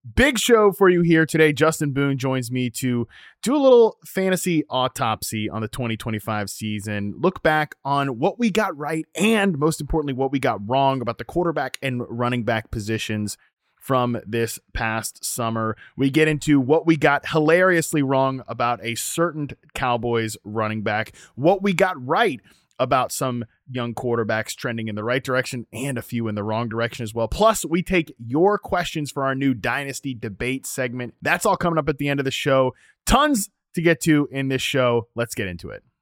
Big show for you here today. Justin Boone joins me to do a little fantasy autopsy on the 2025 season, look back on what we got right and, most importantly, what we got wrong about the quarterback and running back positions from this past summer. We get into what we got hilariously wrong about a certain Cowboys running back, what we got right about some young quarterbacks trending in the right direction and a few in the wrong direction as well. Plus, we take your questions for our new Dynasty Debate segment. That's all coming up at the end of the show. Tons to get to in this show. Let's get into it.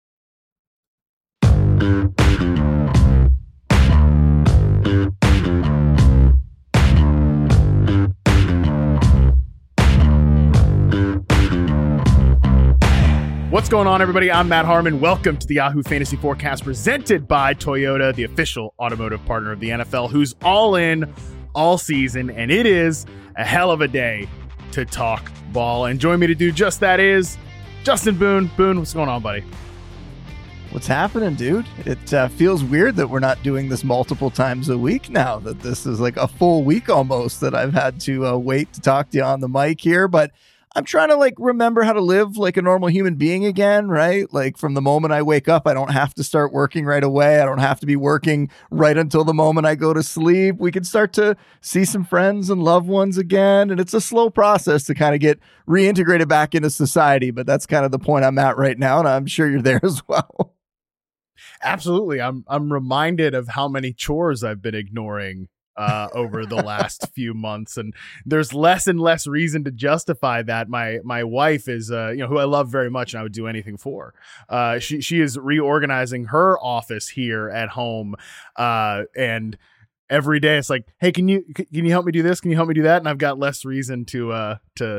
What's going on, everybody? I'm Matt Harmon. Welcome to the Yahoo Fantasy Forecast presented by Toyota, the official automotive partner of the NFL, who's all in all season, and it is a hell of a day to talk ball. And join me to do just that is Justin Boone. Boone, what's going on, buddy? What's happening, dude? It feels weird that we're not doing this multiple times a week now, that this is like a full week almost that I've had to wait to talk to you on the mic here, but I'm trying to remember how to live like a normal human being again, right? Like from the moment I wake up, I don't have to start working right away. I don't have to be working right until the moment I go to sleep. We can start to see some friends and loved ones again. And it's a slow process to kind of get reintegrated back into society. But that's kind of the point I'm at right now. And I'm sure you're there as well. Absolutely. I'm reminded of how many chores I've been ignoring over the last few months, and there's less and less reason to justify that. My wife is who I love very much and I would do anything for. She is reorganizing her office here at home, and every day it's like, hey, can you help me do this? Can you help me do that? And I've got less reason to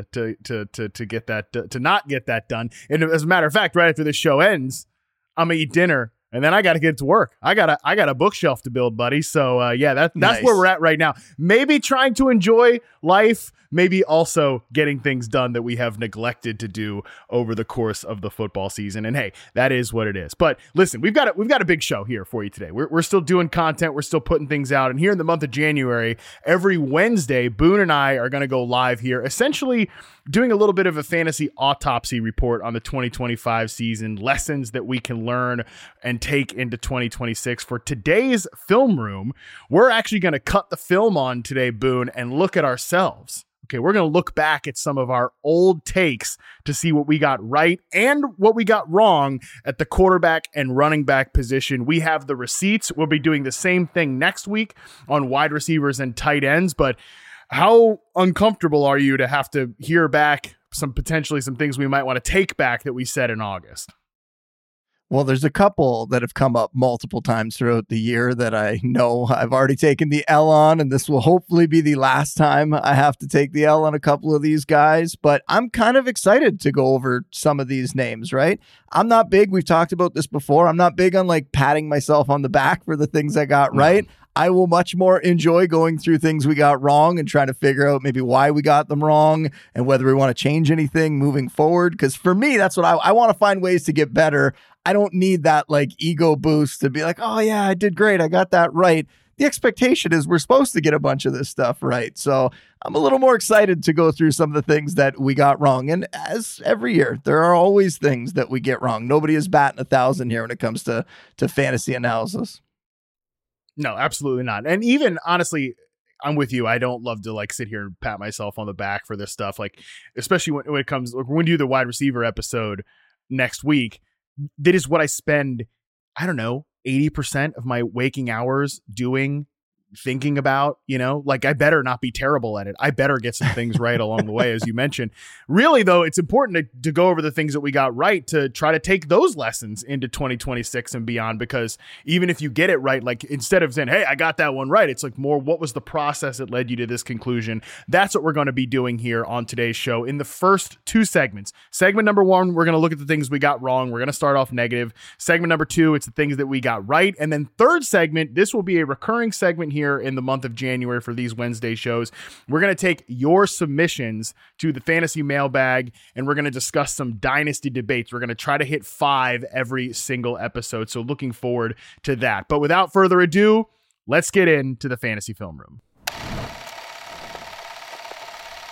get that to not get that done. And as a matter of fact, right after this show ends, I'm gonna eat dinner. And then I got to get to work. I got a bookshelf to build, buddy. So that's nice. Where we're at right now. Maybe trying to enjoy life, maybe also getting things done that we have neglected to do over the course of the football season. And hey, that is what it is. But listen, we've got a big show here for you today. We're still doing content. We're still putting things out. And here in the month of January, every Wednesday, Boone and I are going to go live here, essentially doing a little bit of a fantasy autopsy report on the 2025 season, lessons that we can learn and take into 2026. For today's film room, we're actually going to cut the film on today, Boone, and look at ourselves. Okay, we're going to look back at some of our old takes to see what we got right and what we got wrong at the quarterback and running back position. We have the receipts. We'll be doing the same thing next week on wide receivers and tight ends, but how uncomfortable are you to have to hear back potentially some things we might want to take back that we said in August? Well, there's a couple that have come up multiple times throughout the year that I know I've already taken the L on, and this will hopefully be the last time I have to take the L on a couple of these guys. But I'm kind of excited to go over some of these names, right? I'm not big. We've talked about this before. I'm not big on patting myself on the back for the things I got right. I will much more enjoy going through things we got wrong and trying to figure out maybe why we got them wrong and whether we want to change anything moving forward. Because for me, that's what I want to find ways to get better. I don't need that ego boost to be like, oh yeah, I did great. I got that right. The expectation is we're supposed to get a bunch of this stuff right. So I'm a little more excited to go through some of the things that we got wrong. And as every year, there are always things that we get wrong. Nobody is batting 1,000 here when it comes to fantasy analysis. No, absolutely not. And even honestly, I'm with you. I don't love to sit here and pat myself on the back for this stuff. Especially when it comes, when we do the wide receiver episode next week, that is what I spend, 80% of my waking hours doing, thinking about, I better not be terrible at it. I better get some things right along the way, as you mentioned. Really, though, it's important to go over the things that we got right to try to take those lessons into 2026 and beyond, because even if you get it right, instead of saying, hey, I got that one right, it's more, what was the process that led you to this conclusion? That's what we're going to be doing here on today's show in the first two segments. Segment number one, we're going to look at the things we got wrong. We're going to start off negative. Segment number two, it's the things that we got right. And then third segment, this will be a recurring segment here in the month of January for these Wednesday shows. We're going to take your submissions to the fantasy mailbag, and we're going to discuss some dynasty debates. We're going to try to hit 5 every single episode. So looking forward to that. But without further ado, let's get into the fantasy film room.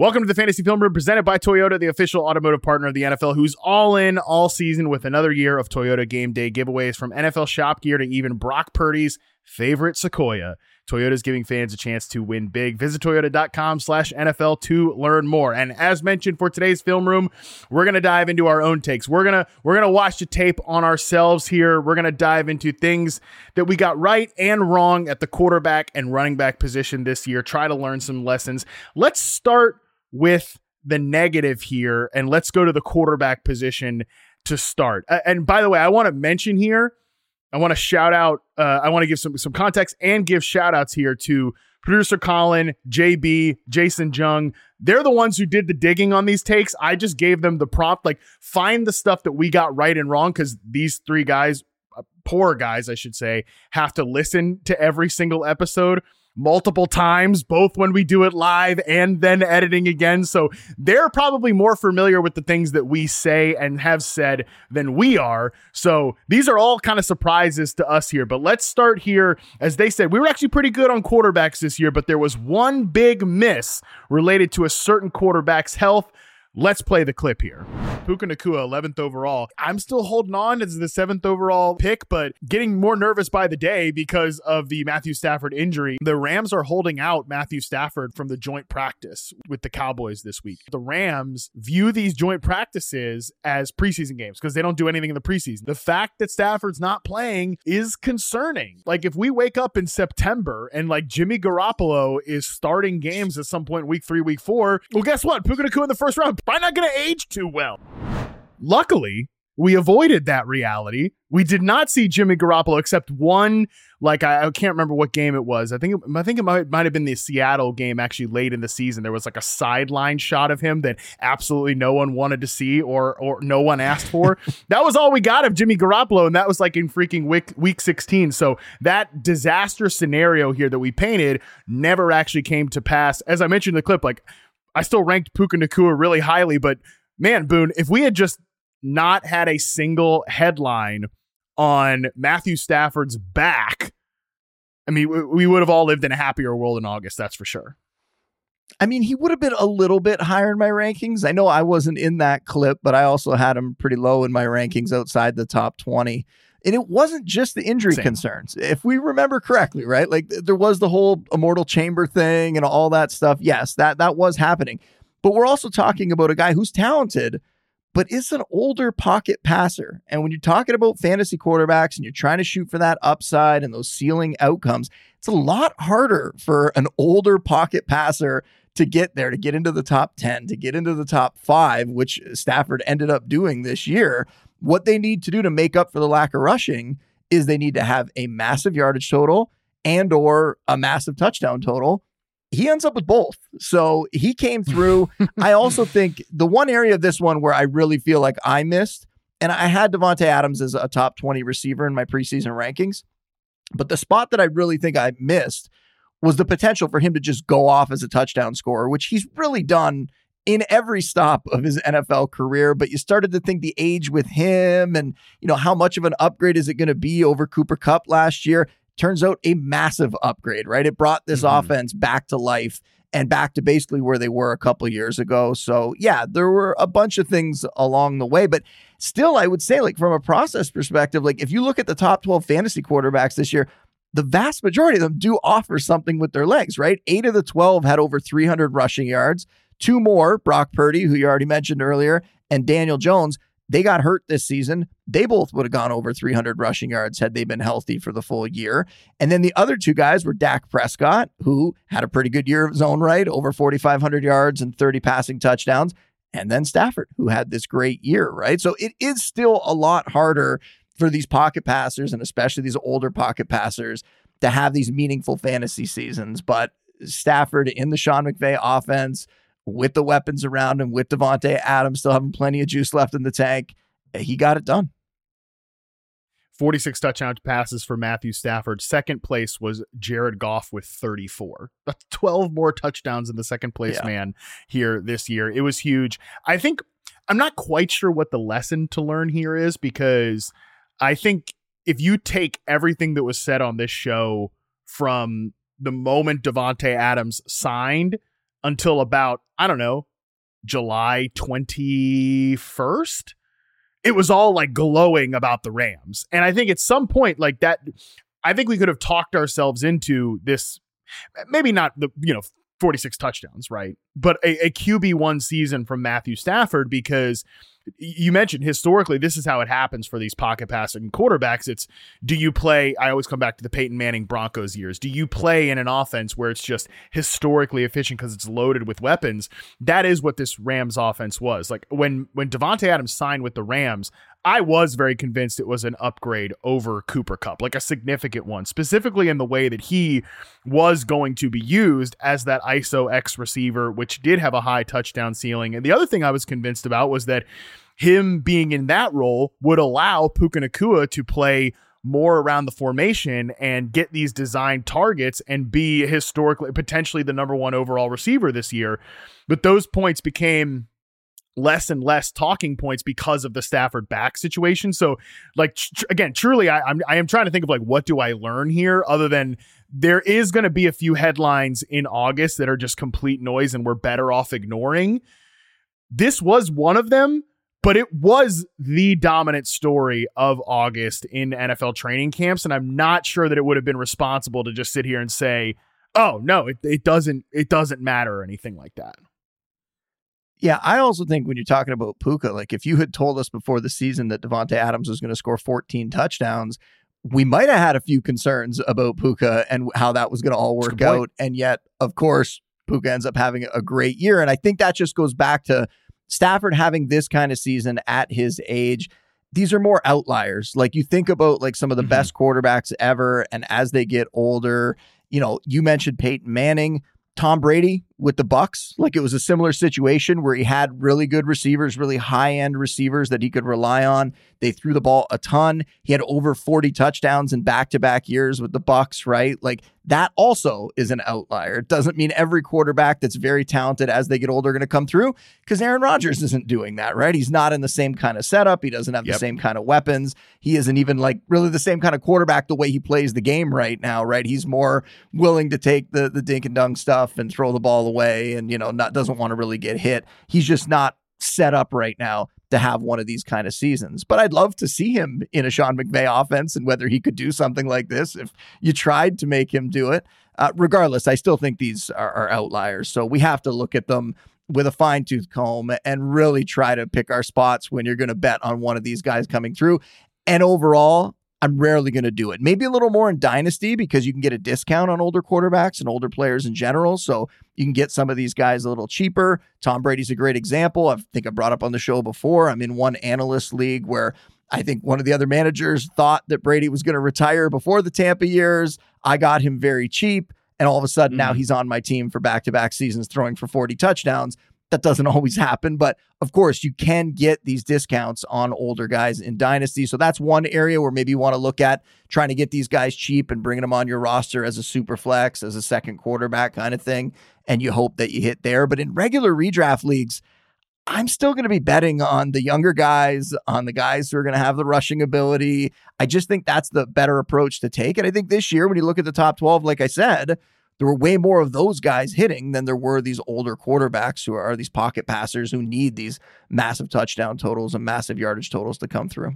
Welcome to the Fantasy Film Room, presented by Toyota, the official automotive partner of the NFL, who's all in all season with another year of Toyota Game Day giveaways, from NFL shop gear to even Brock Purdy's favorite Sequoia. Toyota's giving fans a chance to win big. Visit toyota.com/NFL to learn more. And as mentioned, for today's Film Room, we're going to dive into our own takes. We're going to watch the tape on ourselves here. We're going to dive into things that we got right and wrong at the quarterback and running back position this year. Try to learn some lessons. Let's start with the negative here, and let's go to the quarterback position to start. And by the way, I want to mention here, I want to shout out, I want to give some context and give shout outs here to producer Colin, JB, Jason Jung. They're the ones who did the digging on these takes. I just gave them the prompt, like, find the stuff that we got right and wrong, because these three guys, poor guys, I should say, have to listen to every single episode multiple times, both when we do it live and then editing again. So they're probably more familiar with the things that we say and have said than we are. So these are all kind of surprises to us here. But let's start here. As they said, we were actually pretty good on quarterbacks this year, but there was one big miss related to a certain quarterback's health. Let's play the clip here. Puka Nacua, 11th overall. I'm still holding on as the 7th overall pick, but getting more nervous by the day because of the Matthew Stafford injury. The Rams are holding out Matthew Stafford from the joint practice with the Cowboys this week. The Rams view these joint practices as preseason games because they don't do anything in the preseason. The fact that Stafford's not playing is concerning. Like, if we wake up in September and like Jimmy Garoppolo is starting games at some point, week 3, week 4, well, guess what? Puka Nacua in the first round, probably not going to age too well. Luckily, we avoided that reality. We did not see Jimmy Garoppolo except one, like, I can't remember what game it was. I think it might have been the Seattle game, actually late in the season. There was like a sideline shot of him that absolutely no one wanted to see or no one asked for. That was all we got of Jimmy Garoppolo, and that was like in freaking week 16. So that disaster scenario here that we painted never actually came to pass. As I mentioned in the clip, like, I still ranked Puka Nacua really highly, but man, Boone, if we had just not had a single headline on Matthew Stafford's back, I mean, we would have all lived in a happier world in August, that's for sure. I mean, he would have been a little bit higher in my rankings. I know I wasn't in that clip, but I also had him pretty low in my rankings outside the top 20. And it wasn't just the injury concerns. If we remember correctly, right? Like, there was the whole Immortal Chamber thing and all that stuff. Yes, that was happening. But we're also talking about a guy who's talented, but is an older pocket passer. And when you're talking about fantasy quarterbacks and you're trying to shoot for that upside and those ceiling outcomes, it's a lot harder for an older pocket passer to get there, to get into the top 10, to get into the top 5, which Stafford ended up doing this year. What they need to do to make up for the lack of rushing is they need to have a massive yardage total and or a massive touchdown total. He ends up with both. So he came through. I also think the one area of this one where I really feel like I missed, and I had Davante Adams as a top 20 receiver in my preseason rankings, but the spot that I really think I missed was the potential for him to just go off as a touchdown scorer, which he's really done in every stop of his NFL career. But you started to think the age with him and, you know, how much of an upgrade is it going to be over Cooper Kupp last year? Turns out a massive upgrade, right? It brought this offense back to life and back to basically where they were a couple years ago. So yeah, there were a bunch of things along the way, but still, I would say, like, from a process perspective, like, if you look at the top 12 fantasy quarterbacks this year, the vast majority of them do offer something with their legs, right? 8 of the 12 had over 300 rushing yards. 2 more, Brock Purdy, who you already mentioned earlier, and Daniel Jones, they got hurt this season. They both would have gone over 300 rushing yards had they been healthy for the full year. And then the other 2 guys were Dak Prescott, who had a pretty good year of his own right, over 4,500 yards and 30 passing touchdowns. And then Stafford, who had this great year, right? So it is still a lot harder for these pocket passers, and especially these older pocket passers, to have these meaningful fantasy seasons. But Stafford in the Sean McVay offense, with the weapons around him, with Davante Adams still having plenty of juice left in the tank, he got it done. 46 touchdown passes for Matthew Stafford. Second place was Jared Goff with 34. That's 12 more touchdowns in the second place man here this year. It was huge. I think, I'm not quite sure what the lesson to learn here is, because I think if you take everything that was said on this show from the moment Davante Adams signed until about, I don't know, July 21st. It was all like glowing about the Rams. And I think at some point like that, I think we could have talked ourselves into this, maybe not the, 46 touchdowns, right? But a QB1 season from Matthew Stafford, because you mentioned historically, this is how it happens for these pocket passing quarterbacks. It's, do you play, I always come back to the Peyton Manning Broncos years. Do you play in an offense where it's just historically efficient because it's loaded with weapons? That is what this Rams offense was. Like when Davante Adams signed with the Rams, I was very convinced it was an upgrade over Cooper Kupp, like a significant one, specifically in the way that he was going to be used as that ISO X receiver, which did have a high touchdown ceiling. And the other thing I was convinced about was that him being in that role would allow Puka Nacua to play more around the formation and get these designed targets and be historically potentially the number one overall receiver this year. But those points became less and less talking points because of the Stafford back situation. So like, again, truly, I am trying to think of like, what do I learn here other than there is going to be a few headlines in August that are just complete noise and we're better off ignoring. This was one of them, but it was the dominant story of August in NFL training camps. And I'm not sure that it would have been responsible to just sit here and say, oh no, it doesn't matter or anything like that. Yeah, I also think when you're talking about Puka, like if you had told us before the season that Davante Adams was going to score 14 touchdowns, we might have had a few concerns about Puka and how that was going to all work out. And yet, of course, Puka ends up having a great year. And I think that just goes back to Stafford having this kind of season at his age. These are more outliers. Like you think about like some of the best quarterbacks ever. And as they get older, you mentioned Peyton Manning, Tom Brady with the Bucs, like it was a similar situation where he had really good receivers, really high-end receivers that he could rely on. They threw the ball a ton. He had over 40 touchdowns in back-to-back years with the Bucs, right? Like that also is an outlier. It doesn't mean every quarterback that's very talented as they get older are going to come through, because Aaron Rodgers isn't doing that, right? He's not in the same kind of setup. He doesn't have the same kind of weapons. He isn't even like really the same kind of quarterback the way he plays the game right now, right? He's more willing to take the dink and dunk stuff and throw the ball away and, doesn't want to really get hit. He's just not set up right now to have one of these kind of seasons. But I'd love to see him in a Sean McVay offense and whether he could do something like this if you tried to make him do it. Regardless, I still think these are outliers. So we have to look at them with a fine-tooth comb and really try to pick our spots when you're going to bet on one of these guys coming through. And overall, I'm rarely going to do it. Maybe a little more in Dynasty because you can get a discount on older quarterbacks and older players in general. So you can get some of these guys a little cheaper. Tom Brady's a great example. I think I brought up on the show before. I'm in one analyst league where I think one of the other managers thought that Brady was going to retire before the Tampa years. I got him very cheap. And all of a sudden now he's on my team for back-to-back seasons throwing for 40 touchdowns. That doesn't always happen, but of course you can get these discounts on older guys in Dynasty. So that's one area where maybe you want to look at trying to get these guys cheap and bringing them on your roster as a super flex, as a second quarterback kind of thing. And you hope that you hit there. But in regular redraft leagues, I'm still going to be betting on the younger guys, on the guys who are going to have the rushing ability. I just think that's the better approach to take. And I think this year, when you look at the top 12, like I said, there were way more of those guys hitting than there were these older quarterbacks who are these pocket passers who need these massive touchdown totals and massive yardage totals to come through.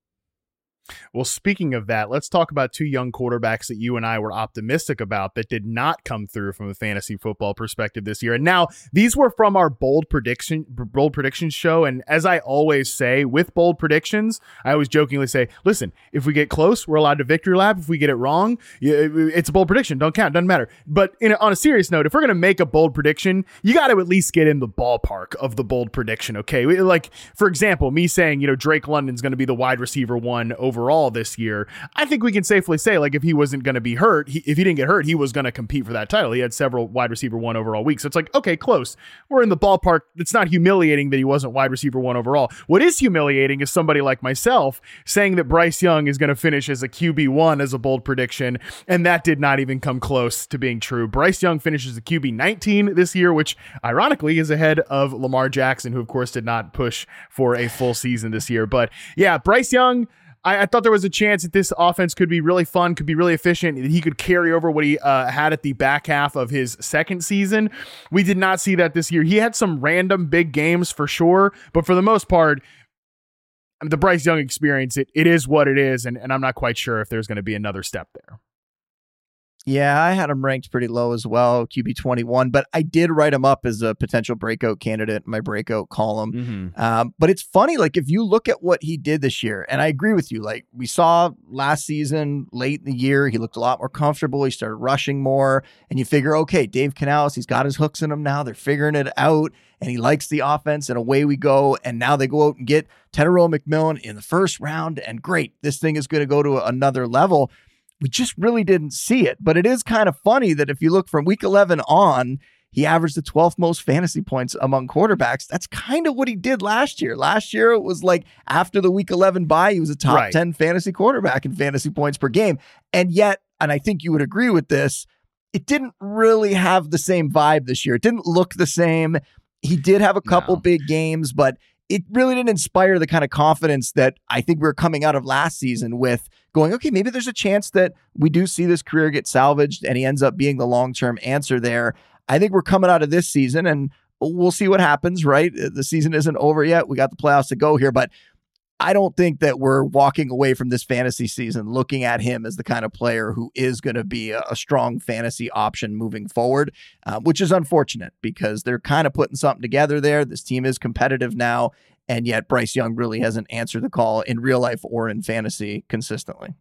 Well, speaking of that, let's talk about two young quarterbacks that you and I were optimistic about that did not come through from a fantasy football perspective this year. And now these were from our bold predictions show. And as I always say with bold predictions, I always jokingly say, listen, if we get close, we're allowed to victory lap. If we get it wrong, it's a bold prediction. Don't count. Doesn't matter. But on a serious note, if we're going to make a bold prediction, you got to at least get in the ballpark of the bold prediction. Okay. Like, for example, me saying, Drake London's going to be the wide receiver one overall this year, I think we can safely say, like, if he wasn't going to be hurt, if he didn't get hurt, he was going to compete for that title. He had several wide receiver one overall weeks. So it's like, okay, close. We're in the ballpark. It's not humiliating that he wasn't wide receiver one overall. What is humiliating is somebody like myself saying that Bryce Young is going to finish as a QB1 as a bold prediction, and that did not even come close to being true. Bryce Young finishes a QB19 this year, which ironically is ahead of Lamar Jackson, who of course did not push for a full season this year. But yeah, Bryce Young, I thought there was a chance that this offense could be really fun, could be really efficient, that he could carry over what he had at the back half of his second season. We did not see that this year. He had some random big games for sure, but for the most part, the Bryce Young experience, it is what it is, and I'm not quite sure if there's going to be another step there. Yeah, I had him ranked pretty low as well, QB 21, but I did write him up as a potential breakout candidate in my breakout column. But it's funny, like if you look at what he did this year, and I agree with you, like we saw last season, late in the year, he looked a lot more comfortable. He started rushing more, and you figure, okay, Dave Canales, he's got his hooks in him now. They're figuring it out, and he likes the offense, and away we go. And now they go out and get Tetairoa McMillan in the first round, and great, this thing is going to go to another level. We just really didn't see it. But it is kind of funny that if you look from week 11 on, he averaged the 12th most fantasy points among quarterbacks. That's kind of what he did last year. Last year, it was like after the week 11 bye, he was a top 10 fantasy quarterback in fantasy points per game. And yet, and I think you would agree with this, it didn't really have the same vibe this year. It didn't look the same. He did have a couple big games, but it really didn't inspire the kind of confidence that I think we were coming out of last season with, going, okay, maybe there's a chance that we do see this career get salvaged and he ends up being the long-term answer there. I think we're coming out of this season and we'll see what happens, right? The season isn't over yet. We got the playoffs to go here, but I don't think that we're walking away from this fantasy season looking at him as the kind of player who is going to be a strong fantasy option moving forward, which is unfortunate because they're kind of putting something together there. This team is competitive now, and yet Bryce Young really hasn't answered the call in real life or in fantasy consistently.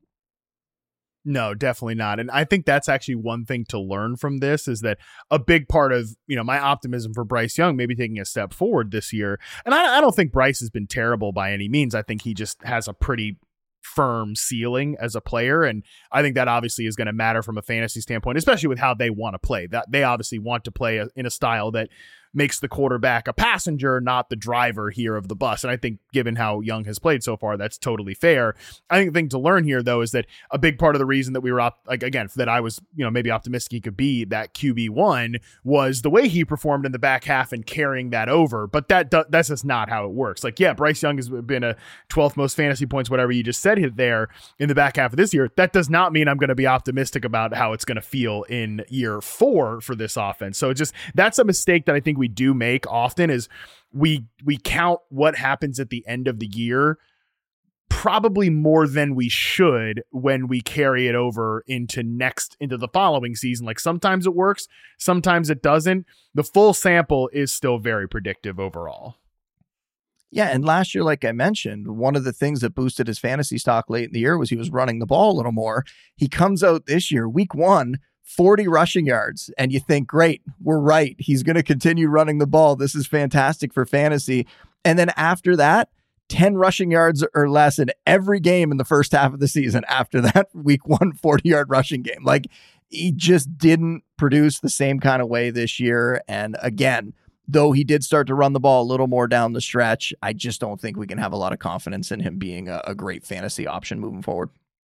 No, definitely not. And I think that's actually one thing to learn from this is that a big part of, my optimism for Bryce Young maybe taking a step forward this year. And I don't think Bryce has been terrible by any means. I think he just has a pretty firm ceiling as a player. And I think that obviously is going to matter from a fantasy standpoint, especially with how they want to play. That they obviously want to play in a style that makes the quarterback a passenger, not the driver here of the bus. And I think given how Young has played so far, that's totally fair. I think the thing to learn here, though, is that a big part of the reason that we were that I was, maybe optimistic he could be that QB1 was the way he performed in the back half and carrying that over. But that's just not how it works. Like, yeah, Bryce Young has been a 12th most fantasy points, whatever you just said there in the back half of this year. That does not mean I'm going to be optimistic about how it's going to feel in year 4 for this offense. So that's a mistake that I think we do make often is we count what happens at the end of the year probably more than we should when we carry it over into the following season. Like sometimes it works, sometimes it doesn't. The full sample is still very predictive overall. Yeah, and last year, like I mentioned, one of the things that boosted his fantasy stock late in the year was he was running the ball a little more. He comes out this year, week 1, 40 rushing yards, and you think, great, we're right. He's going to continue running the ball. This is fantastic for fantasy. And then after that, 10 rushing yards or less in every game in the first half of the season after that week 1 40-yard rushing game. Like, he just didn't produce the same kind of way this year. And again, though he did start to run the ball a little more down the stretch, I just don't think we can have a lot of confidence in him being a great fantasy option moving forward.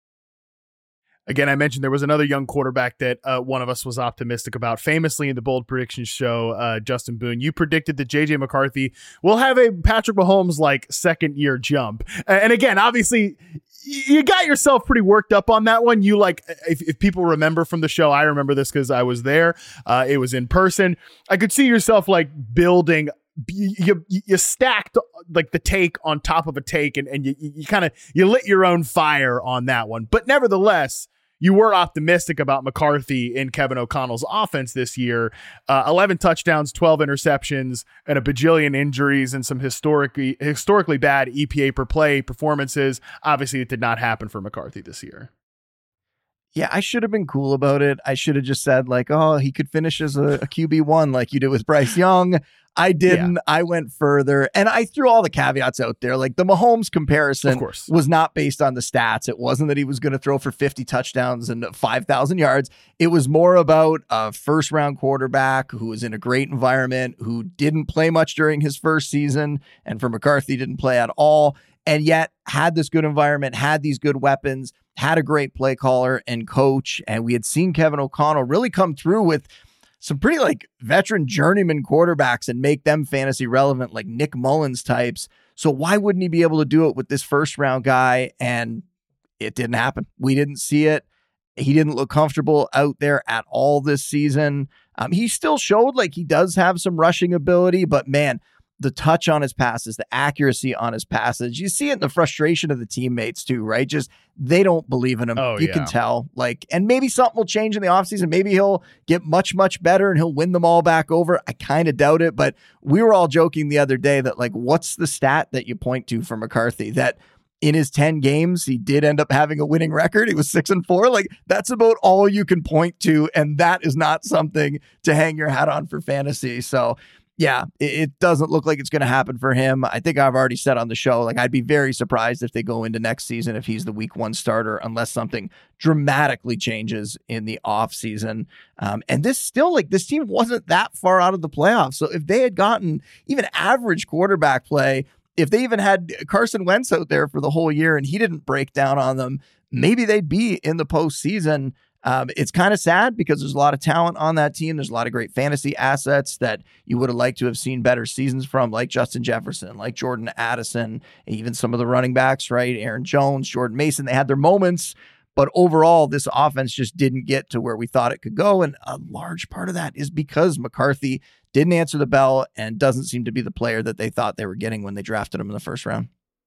Again, I mentioned there was another young quarterback that one of us was optimistic about. Famously in the Bold Predictions show, Justin Boone, you predicted that J.J. McCarthy will have a Patrick Mahomes-like second-year jump. And again, obviously, you got yourself pretty worked up on that one. You if people remember from the show, I remember this because I was there. It was in person. I could see yourself building. You stacked the take on top of a take, and you lit your own fire on that one. But nevertheless, you were optimistic about McCarthy in Kevin O'Connell's offense this year. 11 touchdowns, 12 interceptions, and a bajillion injuries and some historically bad EPA per play performances. Obviously, it did not happen for McCarthy this year. Yeah, I should have been cool about it. I should have just said he could finish as a QB1 like you did with Bryce Young. I didn't. Yeah. I went further, and I threw all the caveats out there. Like the Mahomes comparison was not based on the stats. It wasn't that he was going to throw for 50 touchdowns and 5,000 yards. It was more about a first-round quarterback who was in a great environment, who didn't play much during his first season, and for McCarthy, didn't play at all, and yet had this good environment, had these good weapons, had a great play caller and coach, and we had seen Kevin O'Connell really come through with some pretty like veteran journeyman quarterbacks and make them fantasy relevant, like Nick Mullins types. So why wouldn't he be able to do it with this first round guy? And it didn't happen. We didn't see it. He didn't look comfortable out there at all this season. He still showed like he does have some rushing ability, but man, the touch on his passes, the accuracy on his passes, you see it in the frustration of the teammates too, right? Just they don't believe in him. You can tell. Like, and maybe something will change in the offseason. Maybe he'll get much, much better and he'll win them all back over. I kind of doubt it, but we were all joking the other day that like, what's the stat that you point to for McCarthy that in his 10 games, he did end up having a winning record. He was 6-4. Like, that's about all you can point to. And that is not something to hang your hat on for fantasy. So yeah, it doesn't look like it's going to happen for him. I think I've already said on the show, like, I'd be very surprised if they go into next season if he's the week 1 starter, unless something dramatically changes in the off season. And this still, like, this team wasn't that far out of the playoffs. So if they had gotten even average quarterback play, if they even had Carson Wentz out there for the whole year and he didn't break down on them, maybe they'd be in the postseason. It's kind of sad because there's a lot of talent on that team. There's a lot of great fantasy assets that you would have liked to have seen better seasons from, like Justin Jefferson, like Jordan Addison, even some of the running backs, right? Aaron Jones, Jordan Mason, they had their moments, but overall, this offense just didn't get to where we thought it could go. And a large part of that is because McCarthy didn't answer the bell and doesn't seem to be the player that they thought they were getting when they drafted him in the first round.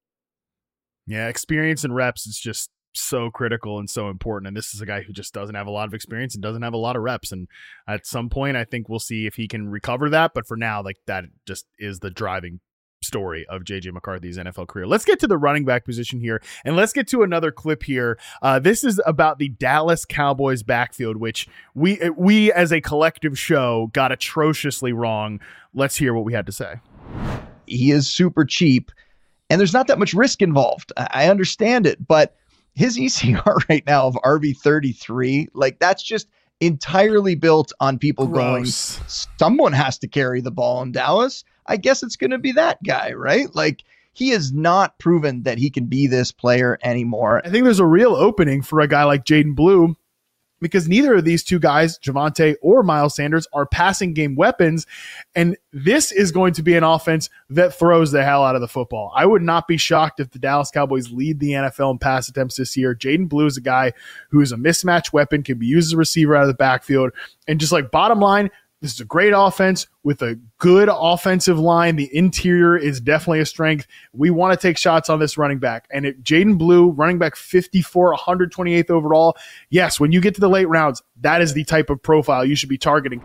Yeah, experience and reps is just so critical and so important. And this is a guy who just doesn't have a lot of experience and doesn't have a lot of reps. And at some point, I think we'll see if he can recover that. But for now, like, that just is the driving story of JJ McCarthy's NFL career. Let's get to the running back position here, and let's get to another clip here. This is about the Dallas Cowboys backfield, which we as a collective show got atrociously wrong. Let's hear what we had to say. He is super cheap, and there's not that much risk involved. I understand it, but his ECR right now of RB33, like, that's just entirely built on people going, someone has to carry the ball in Dallas. I guess it's going to be that guy, right? Like, he has not proven that he can be this player anymore. I think there's a real opening for a guy like Jaden Blue, because neither of these two guys, Javonte or Miles Sanders, are passing game weapons. And this is going to be an offense that throws the hell out of the football. I would not be shocked if the Dallas Cowboys lead the NFL in pass attempts this year. Jaden Blue is a guy who is a mismatch weapon, can be used as a receiver out of the backfield. And just like, bottom line, this is a great offense with a good offensive line. The interior is definitely a strength. We want to take shots on this running back. And Jaden Blue, running back 54, 128th overall. Yes, when you get to the late rounds, that is the type of profile you should be targeting.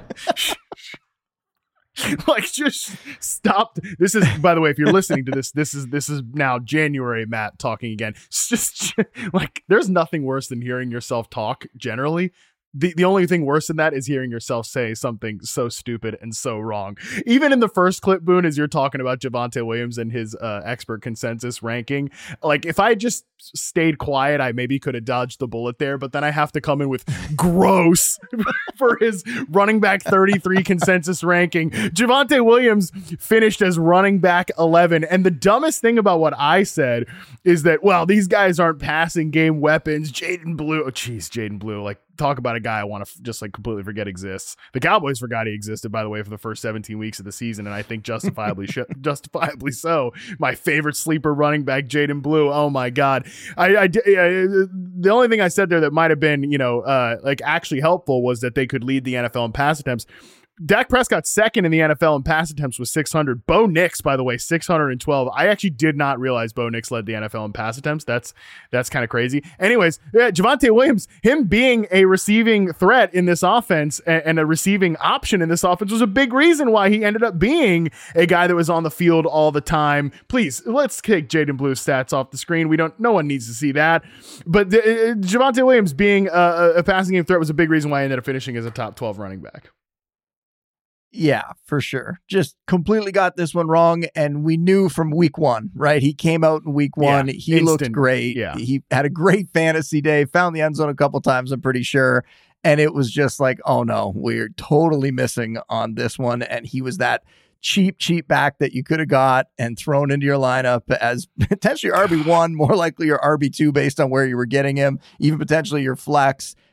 Like, just stop. This is, by the way, if you're listening to this, this is now January Matt talking again. It's just like, there's nothing worse than hearing yourself talk generally. The only thing worse than that is hearing yourself say something so stupid and so wrong. Even in the first clip, Boone, as you're talking about Javonte Williams and his expert consensus ranking, like, if I just stayed quiet, I maybe could have dodged the bullet there, but then I have to come in with gross for his running back 33 consensus ranking. Javonte Williams finished as running back 11. And the dumbest thing about what I said is that, well, these guys aren't passing game weapons. Jaden Blue, like, talk about a guy I want to just like completely forget exists. The Cowboys forgot he existed, by the way, for the first 17 weeks of the season, and I think justifiably so. My favorite sleeper running back, Jaden Blue. Oh my God. The only thing I said there that might have been, like, actually helpful was that they could lead the NFL in pass attempts. Dak Prescott second in the NFL in pass attempts with 600. Bo Nix, by the way, 612. I actually did not realize Bo Nix led the NFL in pass attempts. That's kind of crazy. Anyways, yeah, Javonte Williams, him being a receiving threat in this offense and a receiving option in this offense was a big reason why he ended up being a guy that was on the field all the time. Please, let's kick Jaden Blue's stats off the screen. No one needs to see that. But Javonte Williams being a passing game threat was a big reason why he ended up finishing as a top 12 running back. Yeah, for sure. Just completely got this one wrong. And we knew from week 1, right? He came out in week 1. Yeah, he looked great. Yeah. He had a great fantasy day, found the end zone a couple times, I'm pretty sure. And it was just like, oh no, we're totally missing on this one. And he was that cheap back that you could have got and thrown into your lineup as potentially RB1, more likely your RB2 based on where you were getting him, even potentially your flex.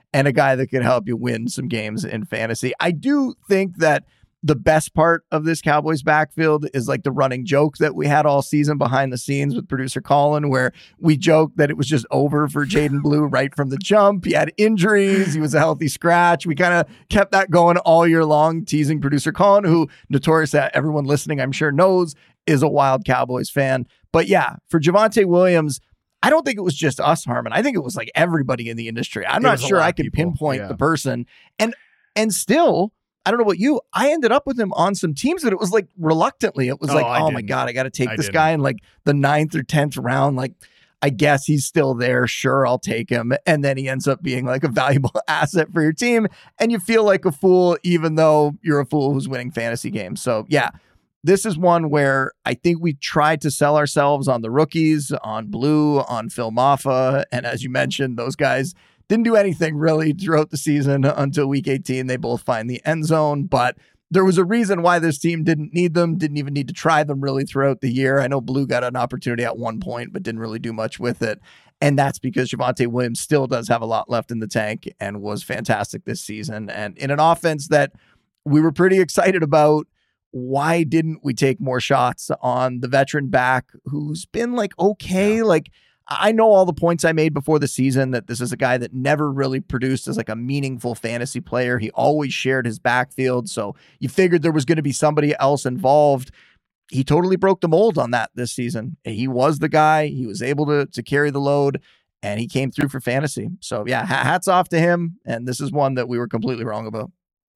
and a guy that could help you win some games in fantasy. I do think that the best part of this Cowboys backfield is like the running joke that we had all season behind the scenes with producer Colin, where we joked that it was just over for Jaden Blue right from the jump. He had injuries. He was a healthy scratch. We kind of kept that going all year long, teasing producer Colin, who notorious that everyone listening, I'm sure knows, is a wild Cowboys fan. But yeah, for Javonte Williams, I don't think it was just us, Harmon. I think it was like everybody in the industry. I'm not sure I can pinpoint the person. And still, I don't know about you, I ended up with him on some teams that it was like reluctantly. It was my God, I got to take this guy in like the 9th or 10th round. Like, I guess he's still there. Sure, I'll take him. And then he ends up being like a valuable asset for your team. And you feel like a fool, even though you're a fool who's winning fantasy games. So yeah, this is one where I think we tried to sell ourselves on the rookies, on Blue, on Phil Maffa. And as you mentioned, those guys didn't do anything really throughout the season until week 18. They both find the end zone, but there was a reason why this team didn't need them, didn't even need to try them really throughout the year. I know Blue got an opportunity at one point, but didn't really do much with it. And that's because Javonte Williams still does have a lot left in the tank and was fantastic this season. And in an offense that we were pretty excited about, why didn't we take more shots on the veteran back who's been like, okay, like, I know all the points I made before the season that this is a guy that never really produced as like a meaningful fantasy player. He always shared his backfield. So you figured there was going to be somebody else involved. He totally broke the mold on that this season. He was the guy. He was able to carry the load, and he came through for fantasy. So yeah, hats off to him. And this is one that we were completely wrong about.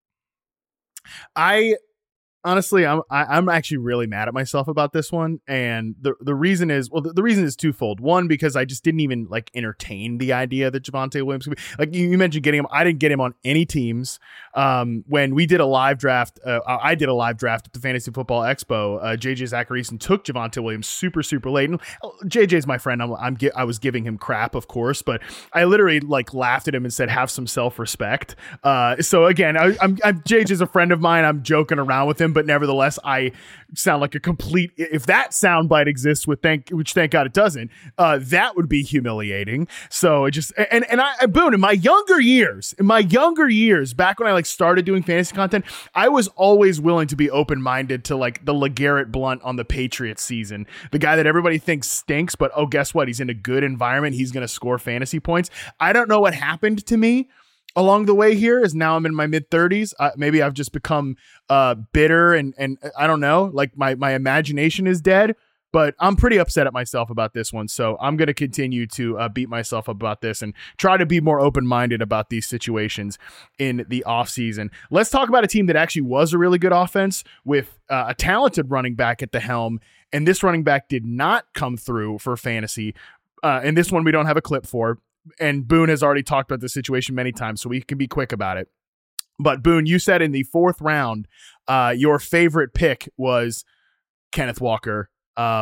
Honestly, I'm actually really mad at myself about this one, and the reason is, well, the reason is twofold. One, because I just didn't even like entertain the idea that Javonte Williams could be, like you mentioned getting him. I didn't get him on any teams. When we did a live draft, I did a live draft at the Fantasy Football Expo. JJ Zachariason took Javonte Williams super super late. And JJ's my friend. I was giving him crap, of course, but I literally like laughed at him and said, "Have some self respect." So again, I'm JJ's a friend of mine. I'm joking around with him. But nevertheless, I sound like a complete, if that soundbite exists, which thank God it doesn't, that would be humiliating. So it just, and Boone, in my younger years, back when I like started doing fantasy content, I was always willing to be open-minded to like the LeGarrette Blount on the Patriots season, the guy that everybody thinks stinks, but oh, guess what? He's in a good environment. He's going to score fantasy points. I don't know what happened to me along the way here, is now I'm in my mid-30s. Maybe I've just become bitter and I don't know, like my imagination is dead, but I'm pretty upset at myself about this one. So I'm going to continue to beat myself up about this and try to be more open-minded about these situations in the offseason. Let's talk about a team that actually was a really good offense with a talented running back at the helm, and this running back did not come through for fantasy. And this one we don't have a clip for. And Boone has already talked about this situation many times, so we can be quick about it. But Boone, you said in the 4th round, your favorite pick was Kenneth Walker.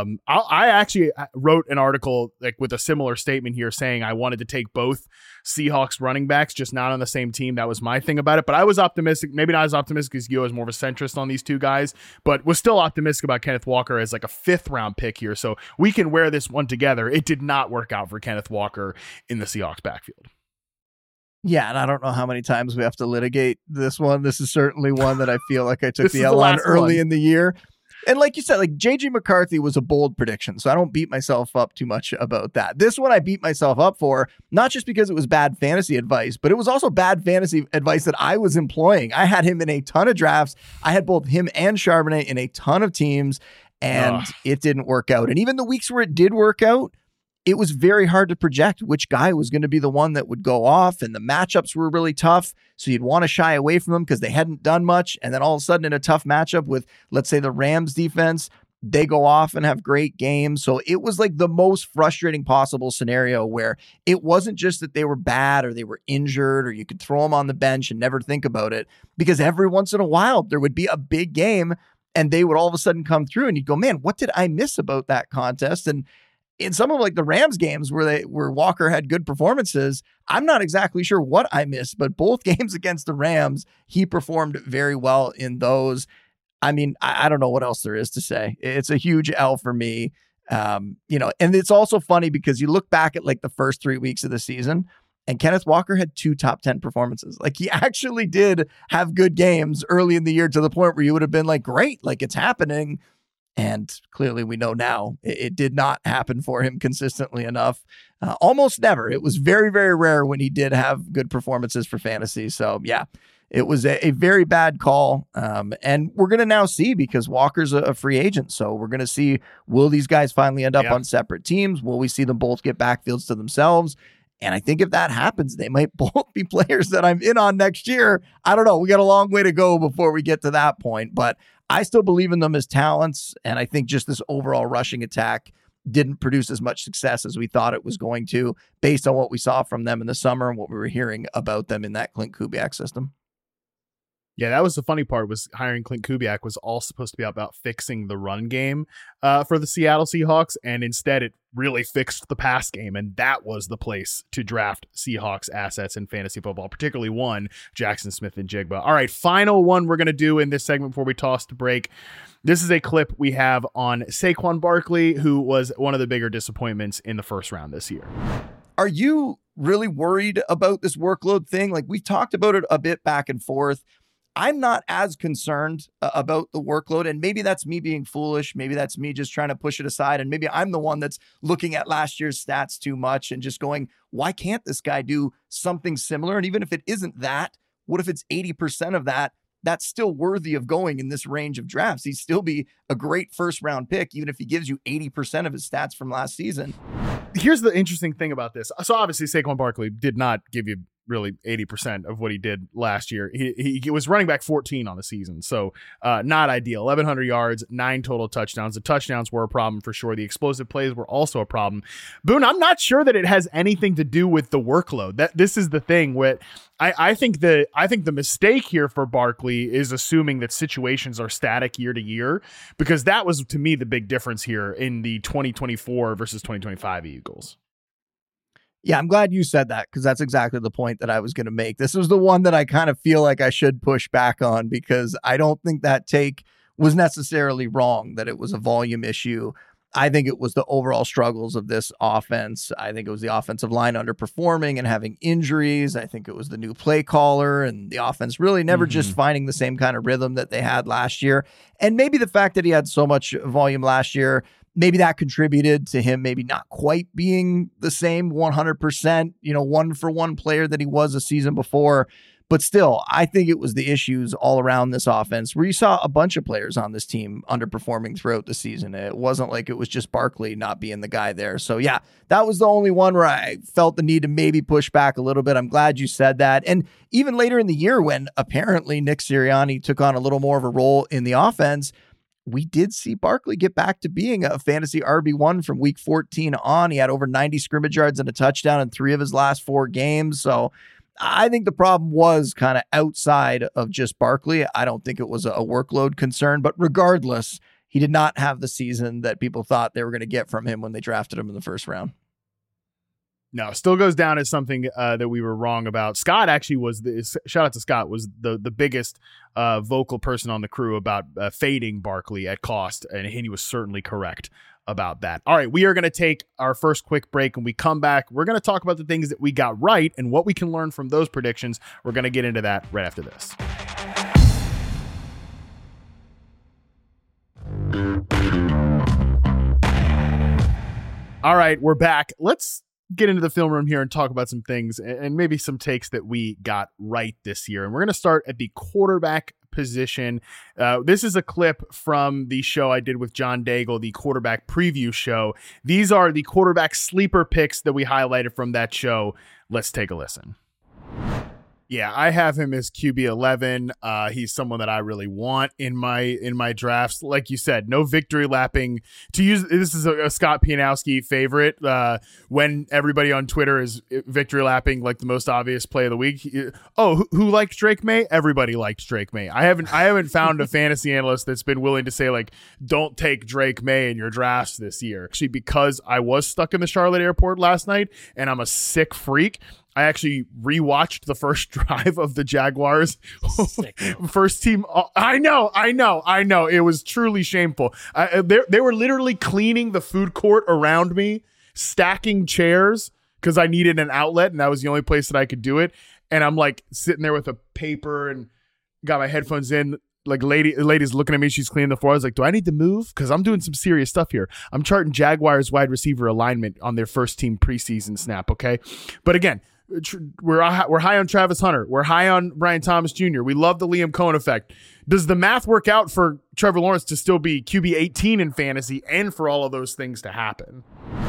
I actually wrote an article like with a similar statement here saying I wanted to take both Seahawks running backs, just not on the same team. That was my thing about it. But I was optimistic, maybe not as optimistic as you, as more of a centrist on these two guys, but was still optimistic about Kenneth Walker as like a 5th round pick here. So we can wear this one together. It did not work out for Kenneth Walker in the Seahawks backfield. Yeah, and I don't know how many times we have to litigate this one. This is certainly one that I feel like I took the L on early in the year. And like you said, like JJ McCarthy was a bold prediction, so I don't beat myself up too much about that. This one I beat myself up for, not just because it was bad fantasy advice, but it was also bad fantasy advice that I was employing. I had him in a ton of drafts. I had both him and Charbonnet in a ton of teams, and it didn't work out. And even the weeks where it did work out, it was very hard to project which guy was going to be the one that would go off, and the matchups were really tough. So you'd want to shy away from them because they hadn't done much. And then all of a sudden in a tough matchup with, let's say, the Rams defense, they go off and have great games. So it was like the most frustrating possible scenario where it wasn't just that they were bad or they were injured or you could throw them on the bench and never think about it, because every once in a while there would be a big game and they would all of a sudden come through and you'd go, man, what did I miss about that contest? And in some of like the Rams games where Walker had good performances, I'm not exactly sure what I missed, but both games against the Rams, he performed very well in those. I mean, I don't know what else there is to say. It's a huge L for me. And it's also funny because you look back at like the first 3 weeks of the season And Kenneth Walker had 2 top 10 performances. Like, he actually did have good games early in the year to the point where you would have been like, great, like it's happening. And clearly we know now it did not happen for him consistently enough. Almost never. It was very, very rare when he did have good performances for fantasy. So yeah, it was a very bad call. And we're going to now see, because Walker's a free agent. So we're going to see, will these guys finally end up on separate teams? Will we see them both get backfields to themselves? And I think if that happens, they might both be players that I'm in on next year. I don't know. We got a long way to go before we get to that point, but I still believe in them as talents. And I think just this overall rushing attack didn't produce as much success as we thought it was going to, based on what we saw from them in the summer and what we were hearing about them in that Clint Kubiak system. Yeah, that was the funny part, was hiring Clint Kubiak was all supposed to be about fixing the run game for the Seattle Seahawks, and instead it really fixed the pass game, and that was the place to draft Seahawks assets in fantasy football, particularly one, Jackson Smith-Njigba. All right, final one we're going to do in this segment before we toss to break. This is a clip we have on Saquon Barkley, who was one of the bigger disappointments in the first round this year. Are you really worried about this workload thing? Like, we've talked about it a bit back and forth. I'm not as concerned about the workload, and maybe that's me being foolish. Maybe that's me just trying to push it aside, and maybe I'm the one that's looking at last year's stats too much and just going, why can't this guy do something similar? And even if it isn't that, what if it's 80% of that? That's still worthy of going in this range of drafts. He'd still be a great first round pick, even if he gives you 80% of his stats from last season. Here's the interesting thing about this. So obviously Saquon Barkley did not give you really 80% of what he did last year. He was running back 14 on the season. So not ideal. 1,100 yards, 9 total touchdowns. The touchdowns were a problem for sure. The explosive plays were also a problem. Boone, I'm not sure that it has anything to do with the workload. This is the thing with, I think the mistake here for Barkley is assuming that situations are static year to year, because that was, to me, the big difference here in the 2024 versus 2025 Eagles. Yeah, I'm glad you said that, because that's exactly the point that I was going to make. This was the one that I kind of feel like I should push back on, because I don't think that take was necessarily wrong, that it was a volume issue. I think it was the overall struggles of this offense. I think it was the offensive line underperforming and having injuries. I think it was the new play caller and the offense really never just finding the same kind of rhythm that they had last year. And maybe the fact that he had so much volume last year, maybe that contributed to him maybe not quite being the same 100%, one-for-one player that he was a season before. But still, I think it was the issues all around this offense where you saw a bunch of players on this team underperforming throughout the season. It wasn't like it was just Barkley not being the guy there. So yeah, that was the only one where I felt the need to maybe push back a little bit. I'm glad you said that. And even later in the year, when apparently Nick Sirianni took on a little more of a role in the offense, we did see Barkley get back to being a fantasy RB1 from week 14 on. He had over 90 scrimmage yards and a touchdown in 3 of his last 4 games. So I think the problem was kind of outside of just Barkley. I don't think it was a workload concern, but regardless, he did not have the season that people thought they were going to get from him when they drafted him in the first round. No, still goes down as something that we were wrong about. Scott actually was shout out to Scott, was the biggest vocal person on the crew about fading Barkley at cost. And he was certainly correct about that. All right, we are going to take our first quick break. And we come back, we're going to talk about the things that we got right and what we can learn from those predictions. We're going to get into that right after this. All right, we're back. Let's get into the film room here and talk about some things and maybe some takes that we got right this year. And we're going to start at the quarterback position. This is a clip from the show I did with John Daigle, the quarterback preview show. These are the quarterback sleeper picks that we highlighted from that show. Let's take a listen. Yeah, I have him as QB 11. He's someone that I really want in my drafts. Like you said, no victory lapping. This is a Scott Pianowski favorite. When everybody on Twitter is victory lapping like the most obvious play of the week. Who liked Drake May? Everybody liked Drake May. I haven't found a fantasy analyst that's been willing to say like, don't take Drake May in your drafts this year. Actually, because I was stuck in the Charlotte airport last night and I'm a sick freak, I actually rewatched the first drive of the Jaguars first team. I know. It was truly shameful. They were literally cleaning the food court around me, stacking chairs, because I needed an outlet and that was the only place that I could do it. And I'm like sitting there with a paper and got my headphones in. Like lady's looking at me, she's cleaning the floor. I was like, do I need to move? Because I'm doing some serious stuff here. I'm charting Jaguars wide receiver alignment on their first team preseason snap, okay? But again, we're high on Travis Hunter. We're high on Brian Thomas Jr. We love the Liam Cohen effect. Does the math work out for Trevor Lawrence to still be QB 18 in fantasy and for all of those things to happen?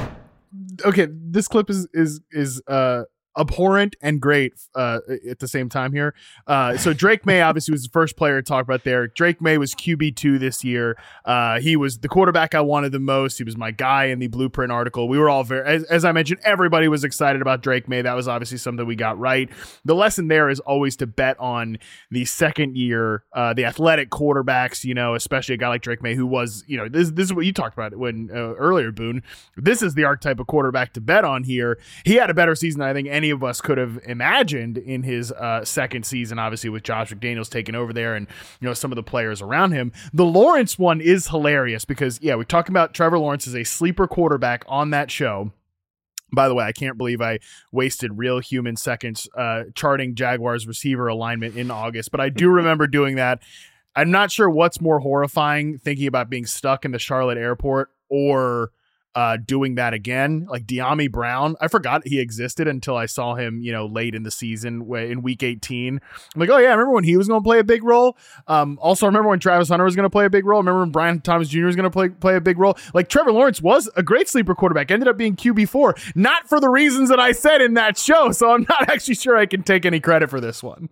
Okay, this clip is abhorrent and great at the same time here. So Drake May obviously was the first player to talk about there. Drake May was QB2 this year. He was the quarterback I wanted the most. He was my guy in the Blueprint article. We were all as I mentioned, everybody was excited about Drake May. That was obviously something we got right. The lesson there is always to bet on the second year, the athletic quarterbacks, especially a guy like Drake May, who was, this is what you talked about when earlier, Boone. This is the archetype of quarterback to bet on here. He had a better season than I think any of us could have imagined in his second season, obviously with Josh McDaniels taking over there and some of the players around him. The Lawrence one is hilarious because we're talking about Trevor Lawrence as a sleeper quarterback on that show. By the way, I can't believe I wasted real human seconds charting Jaguars receiver alignment in August, but I do remember doing that. I'm not sure what's more horrifying, thinking about being stuck in the Charlotte airport or doing that again. Like De'Ami Brown, I forgot he existed until I saw him, late in the season in week 18. I'm like, oh yeah, I remember when he was going to play a big role. Also, I remember when Travis Hunter was going to play a big role. I remember when Brian Thomas Jr. was going to play a big role. Like Trevor Lawrence was a great sleeper quarterback, ended up being QB4, not for the reasons that I said in that show. So I'm not actually sure I can take any credit for this one.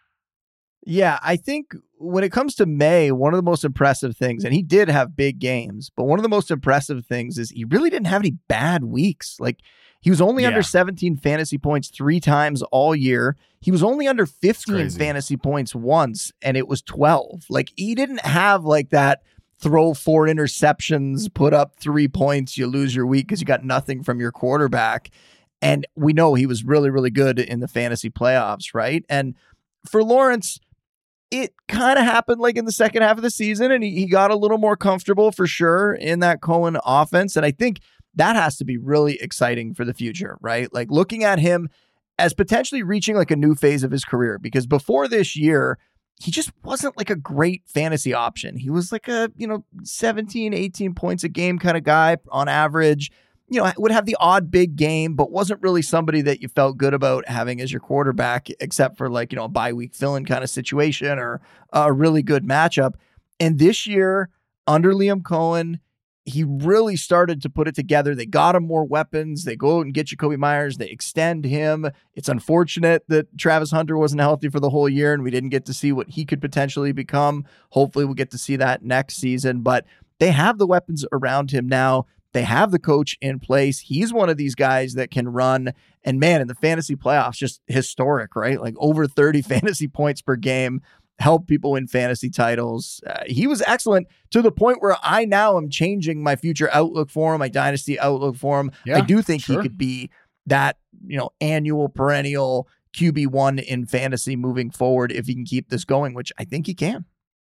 Yeah, I think when it comes to May, one of the most impressive things, and he did have big games, but one of the most impressive things is he really didn't have any bad weeks. Like he was only under 17 fantasy points 3 times all year. He was only under 15 fantasy points once, and it was 12. Like he didn't have like that throw 4 interceptions, put up 3 points, you lose your week because you got nothing from your quarterback. And we know he was really, really good in the fantasy playoffs, right? And for Lawrence, it kind of happened like in the second half of the season, and he got a little more comfortable for sure in that Cohen offense. And I think that has to be really exciting for the future, right? Like looking at him as potentially reaching like a new phase of his career, because before this year, he just wasn't like a great fantasy option. He was like a, 17, 18 points a game kind of guy on average. Would have the odd big game, but wasn't really somebody that you felt good about having as your quarterback, except for like, a bye week fill-in kind of situation or a really good matchup. And this year, under Liam Cohen, he really started to put it together. They got him more weapons. They go out and get Jacoby Myers. They extend him. It's unfortunate that Travis Hunter wasn't healthy for the whole year and we didn't get to see what he could potentially become. Hopefully we'll get to see that next season, but they have the weapons around him now. They have the coach in place. He's one of these guys that can run. And man, in the fantasy playoffs, just historic, right? Like over 30 fantasy points per game, help people win fantasy titles. He was excellent to the point where I now am changing my future outlook for him, my dynasty outlook for him. Yeah, I do think he could be that, annual perennial QB1 in fantasy moving forward if he can keep this going, which I think he can.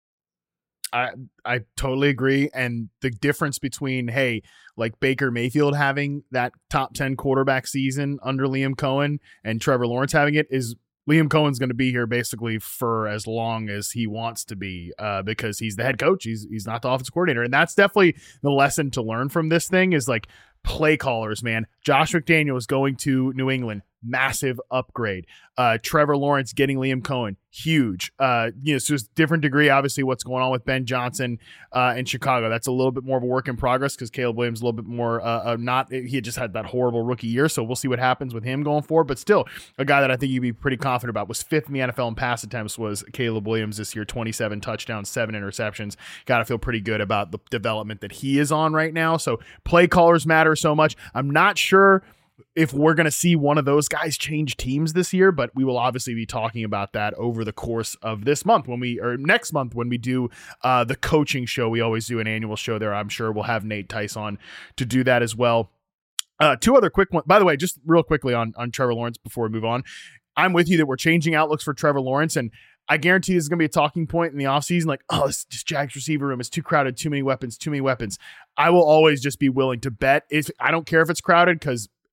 I totally agree. And the difference between, like Baker Mayfield having that top 10 quarterback season under Liam Cohen and Trevor Lawrence having it is Liam Cohen's going to be here basically for as long as he wants to be because he's the head coach. He's not the offensive coordinator. And that's definitely the lesson to learn from this thing is like play callers, man. Josh McDaniels going to New England, massive upgrade. Trevor Lawrence getting Liam Cohen, huge. So it's different degree, obviously, what's going on with Ben Johnson in Chicago. That's a little bit more of a work in progress because Caleb Williams a little bit more he had just had that horrible rookie year. So we'll see what happens with him going forward. But still, a guy that I think you'd be pretty confident about was 5th in the NFL in pass attempts was Caleb Williams this year, 27 touchdowns, 7 interceptions. Got to feel pretty good about the development that he is on right now. So play callers matter so much. I'm not sure if we're going to see one of those guys change teams this year, but we will obviously be talking about that over the course of this month next month when we do the coaching show. We always do an annual show there. I'm sure we'll have Nate Tice on to do that as well. 2 other quick ones, by the way, just real quickly on Trevor Lawrence before we move on. I'm with you that we're changing outlooks for Trevor Lawrence, and I guarantee this is going to be a talking point in the offseason. Like, this Jags receiver room is too crowded, too many weapons. I will always just be willing to bet. I don't care if it's crowded because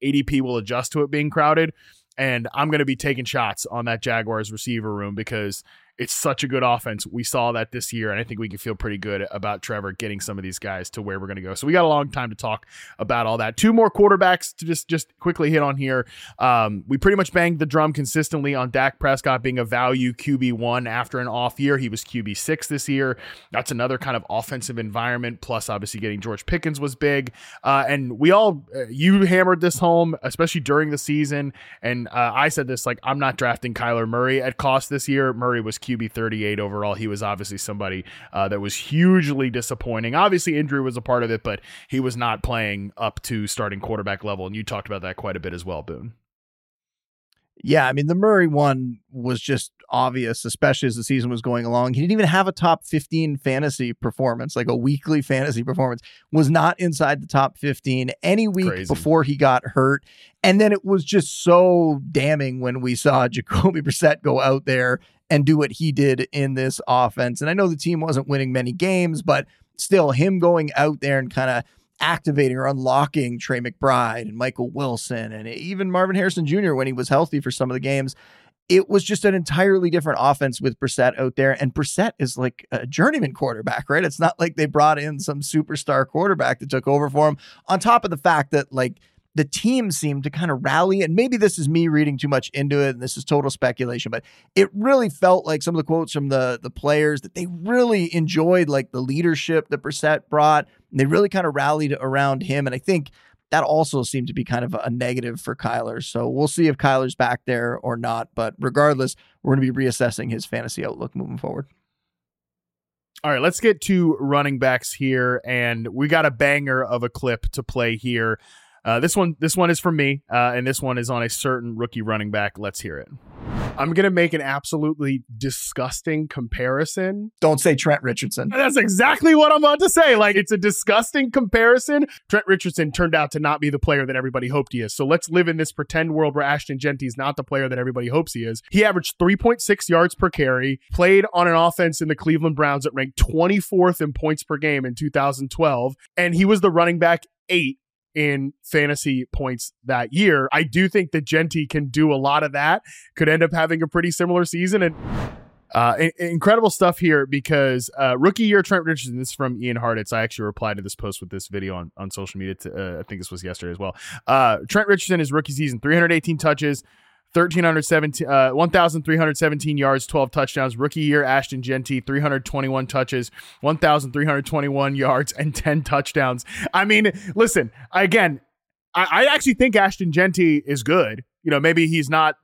ADP will adjust to it being crowded. And I'm going to be taking shots on that Jaguars receiver room because it's such a good offense. We saw that this year, and I think we can feel pretty good about Trevor getting some of these guys to where we're going to go. So we got a long time to talk about all that. 2 more quarterbacks to just quickly hit on here. We pretty much banged the drum consistently on Dak Prescott being a value QB1 after an off year. He was QB6 this year. That's another kind of offensive environment. Plus, obviously, getting George Pickens was big. And we all, you hammered this home, especially during the season. And I said this, like, I'm not drafting Kyler Murray at cost this year. Murray was QB 38 overall. He was obviously somebody that was hugely disappointing. Obviously, injury was a part of it, but he was not playing up to starting quarterback level. And you talked about that quite a bit as well, Boone. Yeah, I mean, the Murray one was just obvious, especially as the season was going along. He didn't even have a top 15 fantasy performance, like a weekly fantasy performance, was not inside the top 15 any week before he got hurt. And then it was just so damning when we saw Jacoby Brissett go out there and do what he did in this offense. And I know the team wasn't winning many games, but still him going out there and kind of activating or unlocking Trey McBride and Michael Wilson and even Marvin Harrison Jr. when he was healthy for some of the games, it was just an entirely different offense with Brissett out there. And Brissett is like a journeyman quarterback, right? It's not like they brought in some superstar quarterback that took over for him, on top of the fact that like the team seemed to kind of rally. And maybe this is me reading too much into it, and this is total speculation, but it really felt like some of the quotes from the players that they really enjoyed like the leadership that Brissett brought. And they really kind of rallied around him. And I think that also seemed to be kind of a negative for Kyler. So we'll see if Kyler's back there or not. But regardless, we're going to be reassessing his fantasy outlook moving forward. All right, let's get to running backs here. And we got a banger of a clip to play here. This one is from me, and this one is on a certain rookie running back. Let's hear it. I'm going to make an absolutely disgusting comparison. Don't say Trent Richardson. That's exactly what I'm about to say. Like, it's a disgusting comparison. Trent Richardson turned out to not be the player that everybody hoped he is. So let's live in this pretend world where Ashton Genty is not the player that everybody hopes he is. He averaged 3.6 yards per carry, played on an offense in the Cleveland Browns that ranked 24th in points per game in 2012, and he was the running back 8 in fantasy points that year. I do think that Genty can do a lot of that, could end up having a pretty similar season. And incredible stuff here because rookie year Trent Richardson, this is from Ian Hartitz. I actually replied to this post with this video on social media. I think this was yesterday as well. Trent Richardson, his rookie season, 318 touches, 1,317 yards, 12 touchdowns. Rookie year, Ashton Genty, 321 touches, 1,321 yards, and 10 touchdowns. I mean, listen, again, I actually think Ashton Genty is good. You know, maybe he's not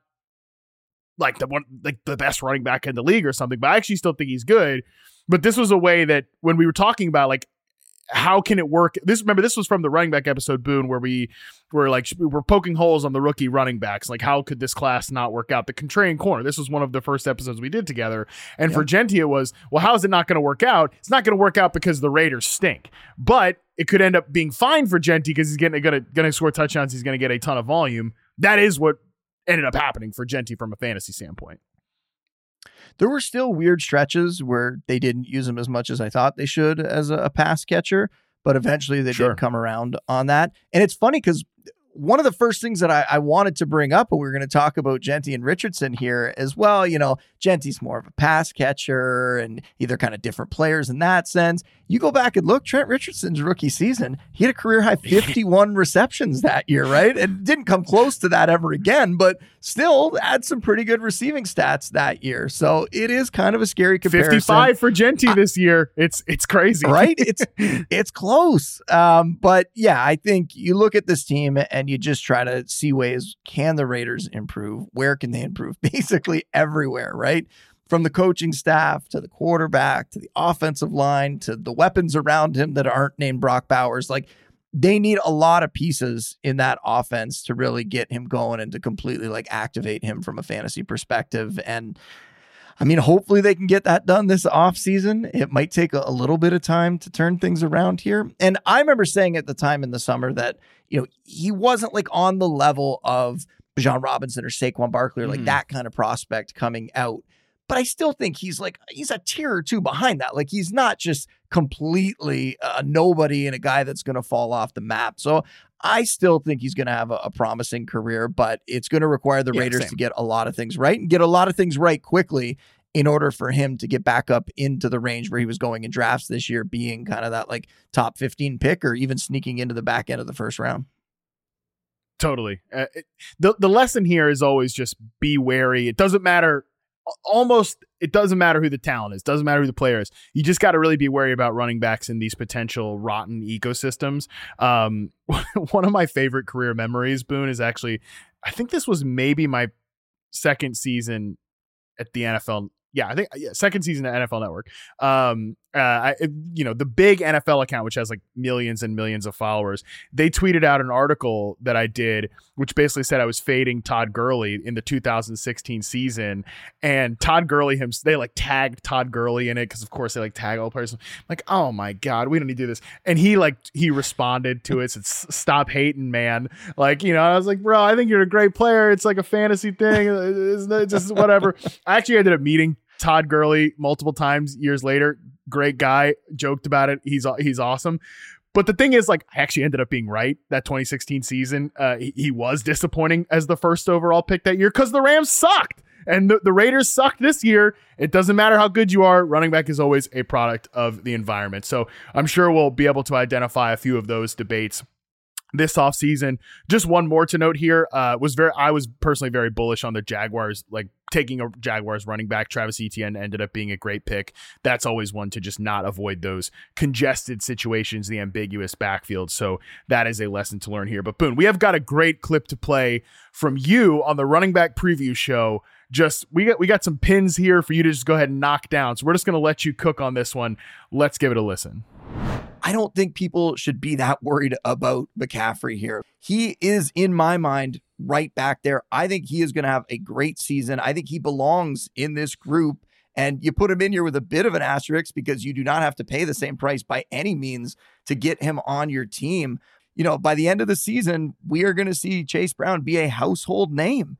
like the best running back in the league or something, but I actually still think he's good. But this was a way that when we were talking about like, how can it work? This was from the running back episode, Boone, where we were poking holes on the rookie running backs. Like, how could this class not work out? The contrarian corner. This was one of the first episodes we did together. And for Genty, it was, well, how is it not going to work out? It's not going to work out because the Raiders stink. But it could end up being fine for Genty because he's going to score touchdowns. He's going to get a ton of volume. That is what ended up happening for Genty from a fantasy standpoint. There were still weird stretches where they didn't use him as much as I thought they should as a pass catcher, but eventually they did come around on that. And it's funny because one of the first things that I wanted to bring up, and we were going to talk about Genty and Richardson here as well. You know, Genty's more of a pass catcher and either kind of different players in that sense. You go back and look, Trent Richardson's rookie season, he had a career high 51 receptions that year, right? And didn't come close to that ever again, but still had some pretty good receiving stats that year. So it is kind of a scary comparison. 55 for Genty this year. It's crazy, right? It's close. But yeah, I think you look at this team and you just try to see ways, can the Raiders improve? Where can they improve? Basically everywhere, right? From the coaching staff to the quarterback to the offensive line to the weapons around him that aren't named Brock Bowers. Like, they need a lot of pieces in that offense to really get him going and to completely like activate him from a fantasy perspective. And I mean, hopefully they can get that done this offseason. It might take a little bit of time to turn things around here. And I remember saying at the time in the summer that, you know, he wasn't like on the level of Bijan Robinson or Saquon Barkley or like that kind of prospect coming out. But I still think he's a tier or two behind that. Like, he's not just completely a nobody and a guy that's going to fall off the map. So I still think he's going to have a promising career, but it's going to require the Raiders to get a lot of things right and get a lot of things right quickly in order for him to get back up into the range where he was going in drafts this year, being kind of that like top 15 pick or even sneaking into the back end of the first round. Totally. The lesson here is always just be wary. It doesn't matter. It doesn't matter who the talent is. Doesn't matter who the player is. You just got to really be wary about running backs in these potential rotten ecosystems. One of my favorite career memories, Boone, is actually, I think this was maybe my second season at the NFL. Second season at NFL Network. The big NFL account, which has like millions and millions of followers, they tweeted out an article that I did, which basically said I was fading Todd Gurley in the 2016 season. And Todd Gurley, they like tagged Todd Gurley in it because, of course, they like tag all players. I'm like, oh my God, we don't need to do this. And he responded to it, said, "Stop hating, man." Like, I was like, bro, I think you're a great player. It's like a fantasy thing. It's just whatever. I actually ended up meeting Todd Gurley multiple times years later. Great guy, joked about it. He's awesome. But the thing is, like, I actually ended up being right. That 2016 season, he was disappointing as the first overall pick that year because the Rams sucked and the Raiders sucked this year. It doesn't matter how good you are. Running back is always a product of the environment. So I'm sure we'll be able to identify a few of those debates this offseason. Just one more to note here. I was personally very bullish on the Jaguars, like taking a Jaguars running back. Travis Etienne ended up being a great pick. That's always one to just not avoid those congested situations, the ambiguous backfield. So that is a lesson to learn here. But Boone, we have got a great clip to play from you on the running back preview show. We got some pins here for you to just go ahead and knock down. So we're just going to let you cook on this one. Let's give it a listen. I don't think people should be that worried about McCaffrey here. He is, in my mind, right back there. I think he is going to have a great season. I think he belongs in this group. And you put him in here with a bit of an asterisk because you do not have to pay the same price by any means to get him on your team. By the end of the season, we are going to see Chase Brown be a household name.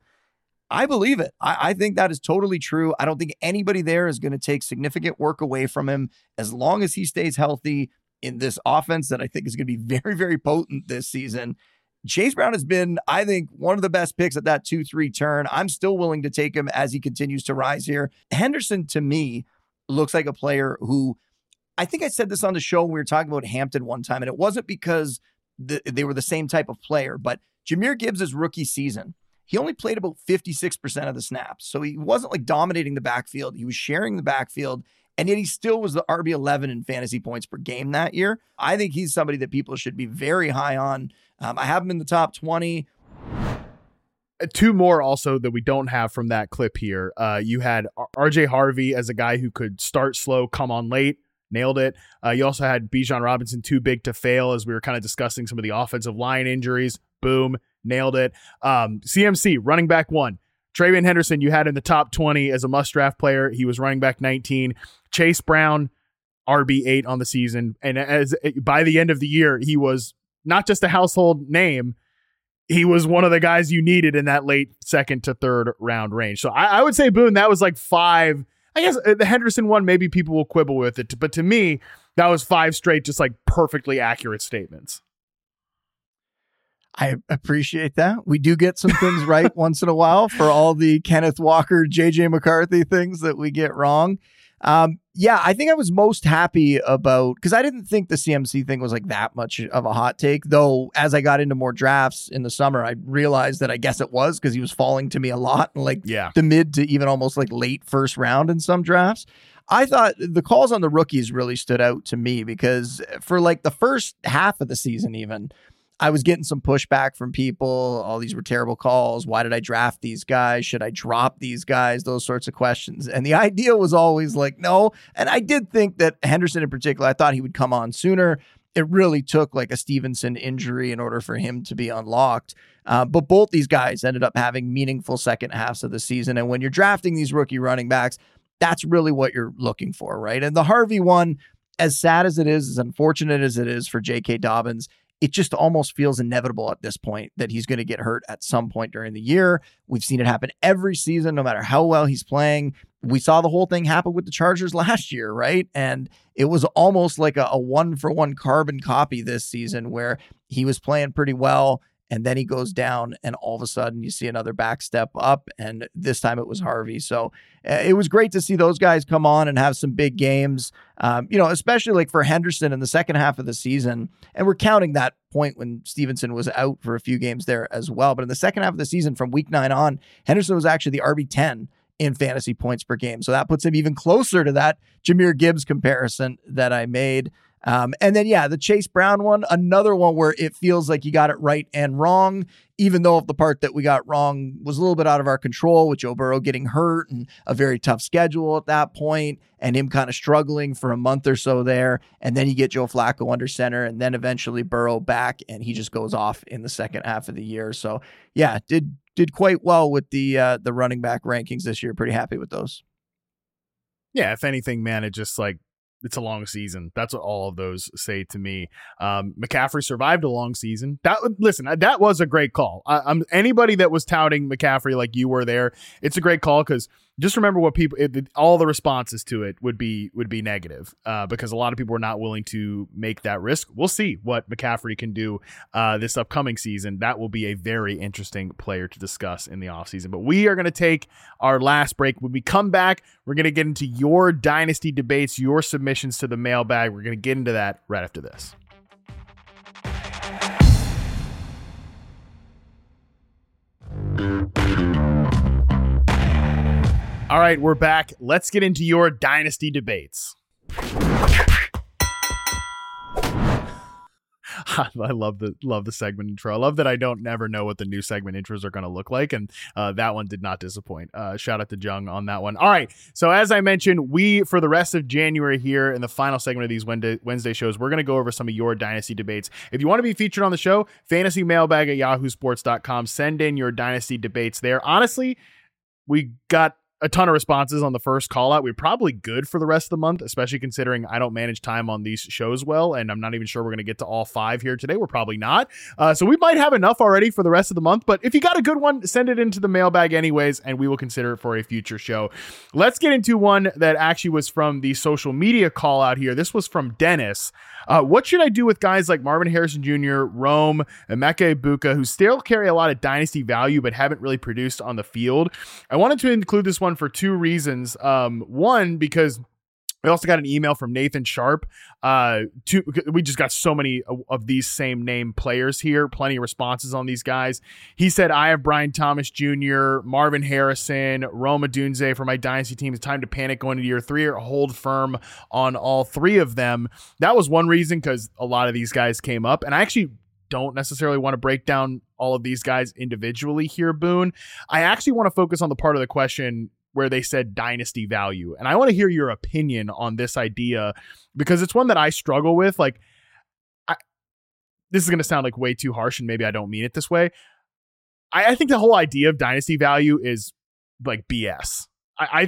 I believe it. I think that is totally true. I don't think anybody there is going to take significant work away from him as long as he stays healthy in this offense that I think is going to be very, very potent this season. Chase Brown has been, I think, one of the best picks at that 2-3 turn. I'm still willing to take him as he continues to rise here. Henderson, to me, looks like a player who, I think I said this on the show when we were talking about Hampton one time, and it wasn't because they were the same type of player, but Jahmyr Gibbs' rookie season, he only played about 56% of the snaps. So he wasn't like dominating the backfield. He was sharing the backfield. And yet he still was the RB11 in fantasy points per game that year. I think he's somebody that people should be very high on. I have him in the top 20. Two more also that we don't have from that clip here. You had RJ Harvey as a guy who could start slow, come on late, nailed it. You also had Bijan Robinson, too big to fail, as we were kind of discussing some of the offensive line injuries. Boom, nailed it. CMC, running back 1. TreVeyon Henderson, you had in the top 20 as a must-draft player. He was running back 19. Chase Brown, RB8 on the season. And by the end of the year, he was not just a household name, he was one of the guys you needed in that late second to third round range. So I would say, Boone, that was like 5. I guess the Henderson one, maybe people will quibble with it. But to me, that was 5 straight, just like perfectly accurate statements. I appreciate that. We do get some things right once in a while for all the Kenneth Walker, JJ McCarthy things that we get wrong. I think I was most happy about, because I didn't think the CMC thing was like that much of a hot take, though as I got into more drafts in the summer, I realized that I guess it was because he was falling to me a lot in the mid to even almost like late first round in some drafts. I thought the calls on the rookies really stood out to me because for like the first half of the season even, I was getting some pushback from people. All these were terrible calls. Why did I draft these guys? Should I drop these guys? Those sorts of questions. And the idea was always like, no. And I did think that Henderson in particular, I thought he would come on sooner. It really took like a Stevenson injury in order for him to be unlocked. But both these guys ended up having meaningful second halves of the season. And when you're drafting these rookie running backs, that's really what you're looking for, right? And the Harvey one, as sad as it is, as unfortunate as it is for J.K. Dobbins, it just almost feels inevitable at this point that he's going to get hurt at some point during the year. We've seen it happen every season, no matter how well he's playing. We saw the whole thing happen with the Chargers last year, right? And it was almost like a one-for-one carbon copy this season where he was playing pretty well, and then he goes down, and all of a sudden you see another back step up, and this time it was Harvey. So it was great to see those guys come on and have some big games, especially like for Henderson in the second half of the season. And we're counting that point when Stevenson was out for a few games there as well. But in the second half of the season, from week 9 on, Henderson was actually the RB10 in fantasy points per game. So that puts him even closer to that Jahmyr Gibbs comparison that I made. And then, the Chase Brown one, another one where it feels like you got it right and wrong, even though the part that we got wrong was a little bit out of our control with Joe Burrow getting hurt and a very tough schedule at that point and him kind of struggling for a month or so there. And then you get Joe Flacco under center and then eventually Burrow back and he just goes off in the second half of the year. So did quite well with the running back rankings this year. Pretty happy with those. Yeah, if anything, man, it just it's a long season. That's what all of those say to me. McCaffrey survived a long season. That was a great call. I'm anybody that was touting McCaffrey like you were there. It's a great call because just remember what all the responses to it would be negative because a lot of people were not willing to make that risk. We'll see what McCaffrey can do this upcoming season. That will be a very interesting player to discuss in the offseason. But we are going to take our last break. When we come back, we're going to get into your dynasty debates, your submissions to the mailbag. We're going to get into that right after this. All right, we're back. Let's get into your dynasty debates. I love the segment intro. I love that I don't never know what the new segment intros are going to look like, and that one did not disappoint. Shout out to Jung on that one. All right, so as I mentioned, for the rest of January here in the final segment of these Wednesday shows, we're going to go over some of your dynasty debates. If you want to be featured on the show, fantasymailbag@yahoosports.com. Send in your dynasty debates there. Honestly, we got a ton of responses on the first call out. We're probably good for the rest of the month, especially considering I don't manage time on these shows well, and I'm not even sure we're going to get to all 5 here today. We're probably not. So we might have enough already for the rest of the month, but if you got a good one, send it into the mailbag anyways, and we will consider it for a future show. Let's get into one that actually was from the social media call out here. This was from Dennis. What should I do with guys like Marvin Harrison Jr., Rome, and Emeka Egbuka, who still carry a lot of dynasty value but haven't really produced on the field? I wanted to include this one for 2 reasons. One, because we also got an email from Nathan Sharp. We just got so many of these same name players here. Plenty of responses on these guys. He said, I have Brian Thomas Jr., Marvin Harrison, Rome Odunze for my dynasty team. It's time to panic going into year 3 or hold firm on all 3 of them. That was one reason because a lot of these guys came up. And I actually don't necessarily want to break down all of these guys individually here, Boone. I actually want to focus on the part of the question where they said dynasty value. And I want to hear your opinion on this idea because it's one that I struggle with. This is going to sound like way too harsh and maybe I don't mean it this way. I think the whole idea of dynasty value is like BS. I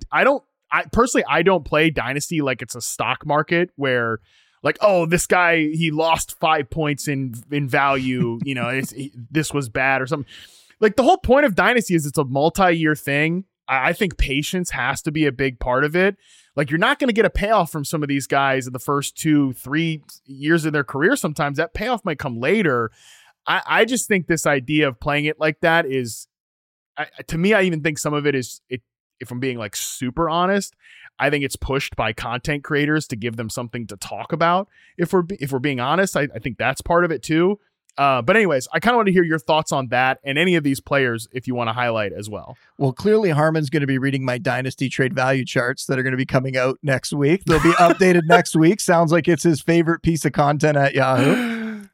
don't play dynasty like it's a stock market where like, oh, this guy, he lost 5 points in value. This was bad or something. Like the whole point of dynasty is it's a multi-year thing. I think patience has to be a big part of it. Like you're not going to get a payoff from some of these guys in the first 2-3 years of their career. Sometimes that payoff might come later. I just think this idea of playing it like that is, to me, I even think some of it is, if I'm being like super honest, I think it's pushed by content creators to give them something to talk about. If we're being honest, I think that's part of it too. But anyways, I kind of want to hear your thoughts on that and any of these players if you want to highlight as well. Well, clearly Harmon's going to be reading my dynasty trade value charts that are going to be coming out next week. They'll be updated next week. Sounds like it's his favorite piece of content at Yahoo.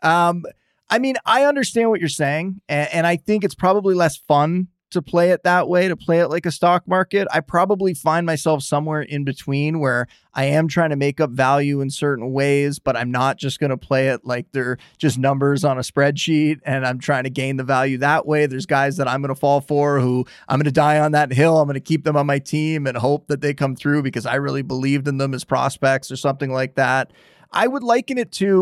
I understand what you're saying, and I think it's probably less fun to play it that way, to play it like a stock market. I probably find myself somewhere in between where I am trying to make up value in certain ways, but I'm not just going to play it like they're just numbers on a spreadsheet and I'm trying to gain the value that way. There's guys that I'm going to fall for who I'm going to die on that hill. I'm going to keep them on my team and hope that they come through because I really believed in them as prospects or something like that. I would liken it to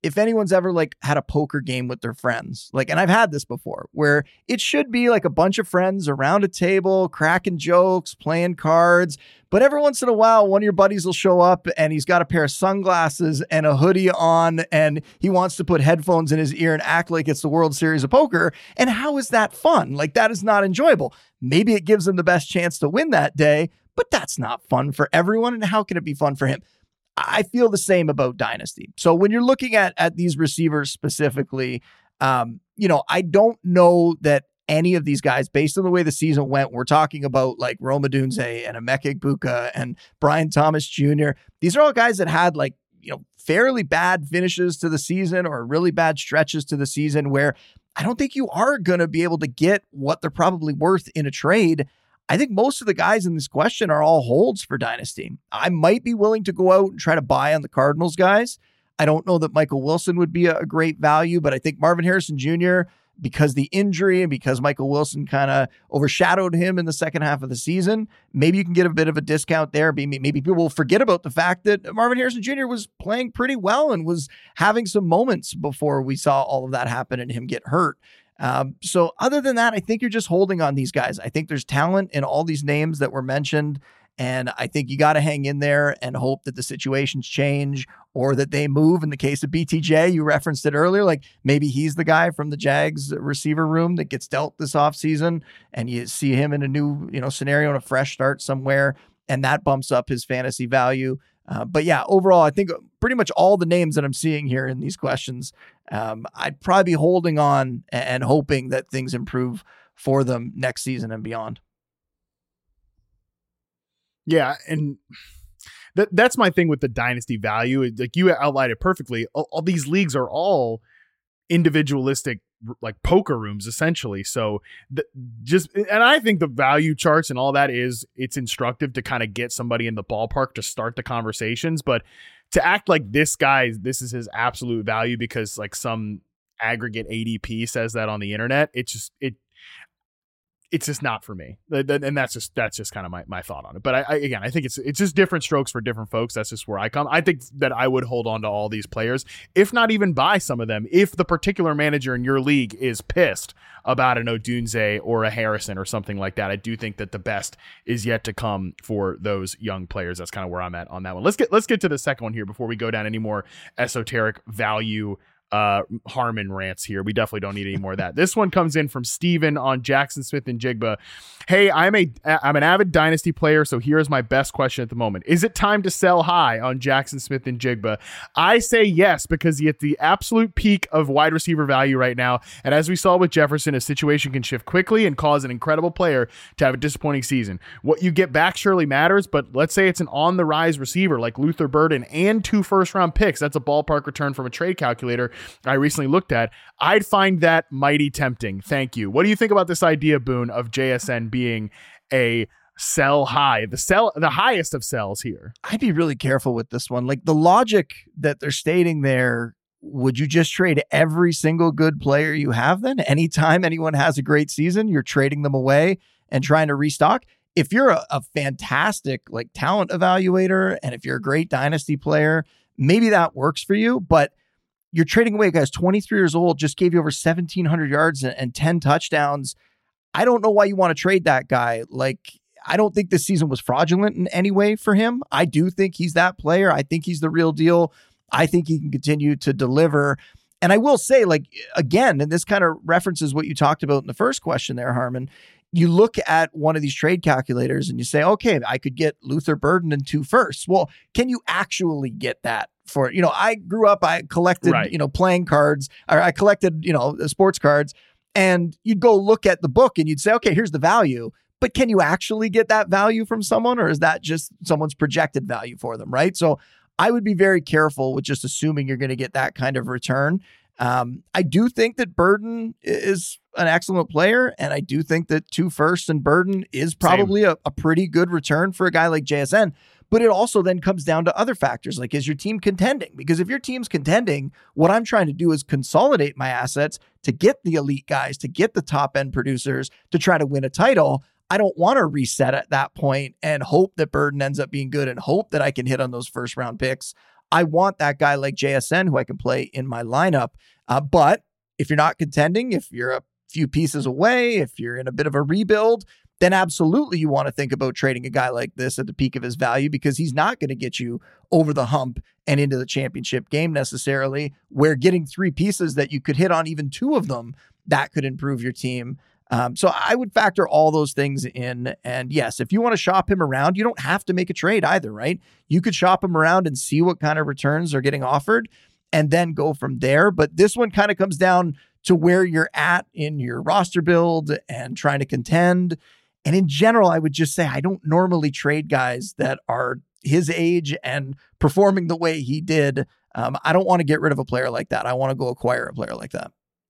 if anyone's ever like had a poker game with their friends, like, and I've had this before where it should be like a bunch of friends around a table, cracking jokes, playing cards. But every once in a while, one of your buddies will show up and he's got a pair of sunglasses and a hoodie on, and he wants to put headphones in his ear and act like it's the World Series of Poker. And how is that fun? Like, that is not enjoyable. Maybe it gives him the best chance to win that day, but that's not fun for everyone. And how can it be fun for him? I feel the same about Dynasty. So when you're looking at these receivers specifically, I don't know that any of these guys, based on the way the season went, we're talking about like Rome Odunze and Emeka Egbuka and Brian Thomas Jr. These are all guys that had like, fairly bad finishes to the season or really bad stretches to the season where I don't think you are going to be able to get what they're probably worth in a trade. I think most of the guys in this question are all holds for Dynasty. I might be willing to go out and try to buy on the Cardinals guys. I don't know that Michael Wilson would be a great value, but I think Marvin Harrison Jr., because the injury and because Michael Wilson kind of overshadowed him in the second half of the season, maybe you can get a bit of a discount there. Maybe people will forget about the fact that Marvin Harrison Jr. was playing pretty well and was having some moments before we saw all of that happen and him get hurt. So other than that, I think you're just holding on these guys. I think there's talent in all these names that were mentioned. And I think you got to hang in there and hope that the situations change or that they move. In the case of BTJ, you referenced it earlier, like maybe he's the guy from the Jags receiver room that gets dealt this offseason and you see him in a new, scenario and a fresh start somewhere. And that bumps up his fantasy value. But yeah, overall, I think pretty much all the names that I'm seeing here in these questions, I'd probably be holding on and hoping that things improve for them next season and beyond. Yeah, and that's my thing with the dynasty value. Like you outlined it perfectly. All these leagues are all individualistic, like poker rooms, essentially. So and I think the value charts and all that it's instructive to kind of get somebody in the ballpark to start the conversations. But to act like this is his absolute value because like some aggregate ADP says that on the internet, it's just not for me. And that's just kind of my thought on it. But I think it's just different strokes for different folks. That's just where I come. I think that I would hold on to all these players, if not even buy some of them, if the particular manager in your league is pissed about an Odunze or a Harrison or something like that. I do think that the best is yet to come for those young players. That's kind of where I'm at on that one. Let's get to the second one here before we go down any more esoteric value Harmon rants here. We definitely don't need any more of that. This one comes in from Steven on Jackson Smith-Njigba. Hey, I'm an avid dynasty player, so here's my best question at the moment. Is it time to sell high on Jackson Smith-Njigba? I say yes, because he's at the absolute peak of wide receiver value right now. And as we saw with Jefferson, a situation can shift quickly and cause an incredible player to have a disappointing season. What you get back surely matters, but let's say it's an on the rise receiver like Luther Burden and 2 first-round picks. That's a ballpark return from a trade calculator I recently looked at. I'd find that mighty tempting. Thank you. What do you think about this idea, Boone, of JSN being a sell high, the highest of sells here? I'd be really careful with this one. Like the logic that they're stating there, would you just trade every single good player you have then? Anytime anyone has a great season, you're trading them away and trying to restock? If you're a fantastic like talent evaluator and if you're a great dynasty player, maybe that works for you, but you're trading away a guy who's 23 years old, just gave you over 1,700 yards and 10 touchdowns. I don't know why you want to trade that guy. Like, I don't think this season was fraudulent in any way for him. I do think he's that player. I think he's the real deal. I think he can continue to deliver. And I will say, like, again, and this kind of references what you talked about in the first question there, Harmon. You look at one of these trade calculators and you say, okay, I could get Luther Burden and 2 firsts. Well, can you actually get that for, I grew up, I collected, playing cards, or I collected, sports cards, and you'd go look at the book and you'd say, okay, here's the value, but can you actually get that value from someone, or is that just someone's projected value for them? Right. So I would be very careful with just assuming you're going to get that kind of return. I do think that Burden is an excellent player, and I do think that 2 firsts and Burden is probably a pretty good return for a guy like JSN. But it also then comes down to other factors, like, is your team contending? Because if your team's contending, what I'm trying to do is consolidate my assets to get the elite guys, to get the top end producers, to try to win a title. I don't want to reset at that point and hope that Burden ends up being good and hope that I can hit on those first round picks. I want that guy like JSN who I can play in my lineup. But if you're not contending, if you're a few pieces away, if you're in a bit of a rebuild, then absolutely you want to think about trading a guy like this at the peak of his value, because he's not going to get you over the hump and into the championship game necessarily, where getting 3 pieces that you could hit on even 2 of them, that could improve your team. So I would factor all those things in. And yes, if you want to shop him around, you don't have to make a trade either, right? You could shop him around and see what kind of returns are getting offered and then go from there. But this one kind of comes down to where you're at in your roster build and trying to contend. And in general, I would just say I don't normally trade guys that are his age and performing the way he did. I don't want to get rid of a player like that. I want to go acquire a player like that.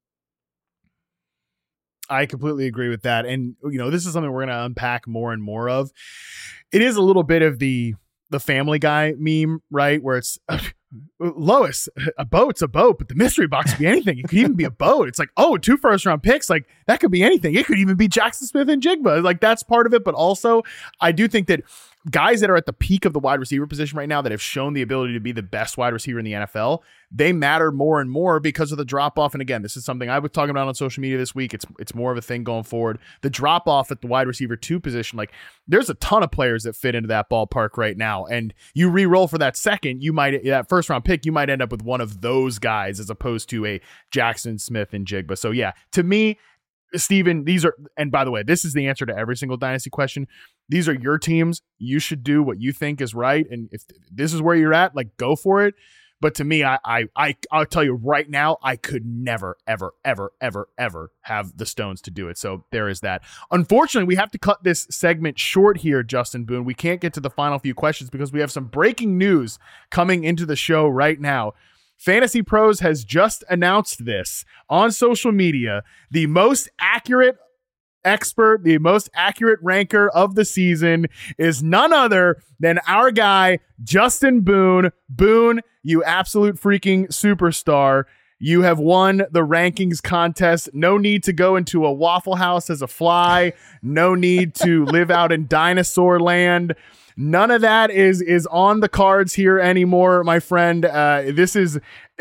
I completely agree with that. And, this is something we're going to unpack more and more of. It is a little bit of the Family Guy meme, right? Where it's Lois, a boat's a boat, but the mystery box could be anything. It could even be a boat. It's like, 2 first-round picks. Like, that could be anything. It could even be Jackson Smith and Jigba. Like, that's part of it. But also, I do think that guys that are at the peak of the wide receiver position right now that have shown the ability to be the best wide receiver in the NFL, they matter more and more because of the drop-off. And again, this is something I was talking about on social media this week. It's more of a thing going forward. The drop-off at the wide receiver 2 position, like, there's a ton of players that fit into that ballpark right now. And you re-roll for that that first-round pick, you might end up with one of those guys as opposed to a Jackson Smith and Jigba. So yeah, to me, Steven, and by the way, this is the answer to every single dynasty question. These are your teams. You should do what you think is right. And if this is where you're at, like, go for it. But to me, I'll tell you right now, I could never, ever, ever, ever, ever have the stones to do it. So there is that. Unfortunately, we have to cut this segment short here, Justin Boone. We can't get to the final few questions because we have some breaking news coming into the show right now. Fantasy Pros has just announced this on social media. The most accurate expert, the most accurate ranker of the season is none other than our guy, Justin Boone. Boone, you absolute freaking superstar. You have won the rankings contest. No need to go into a Waffle House as a fly. No need to live out in dinosaur land. None of that is on the cards here anymore, my friend. This is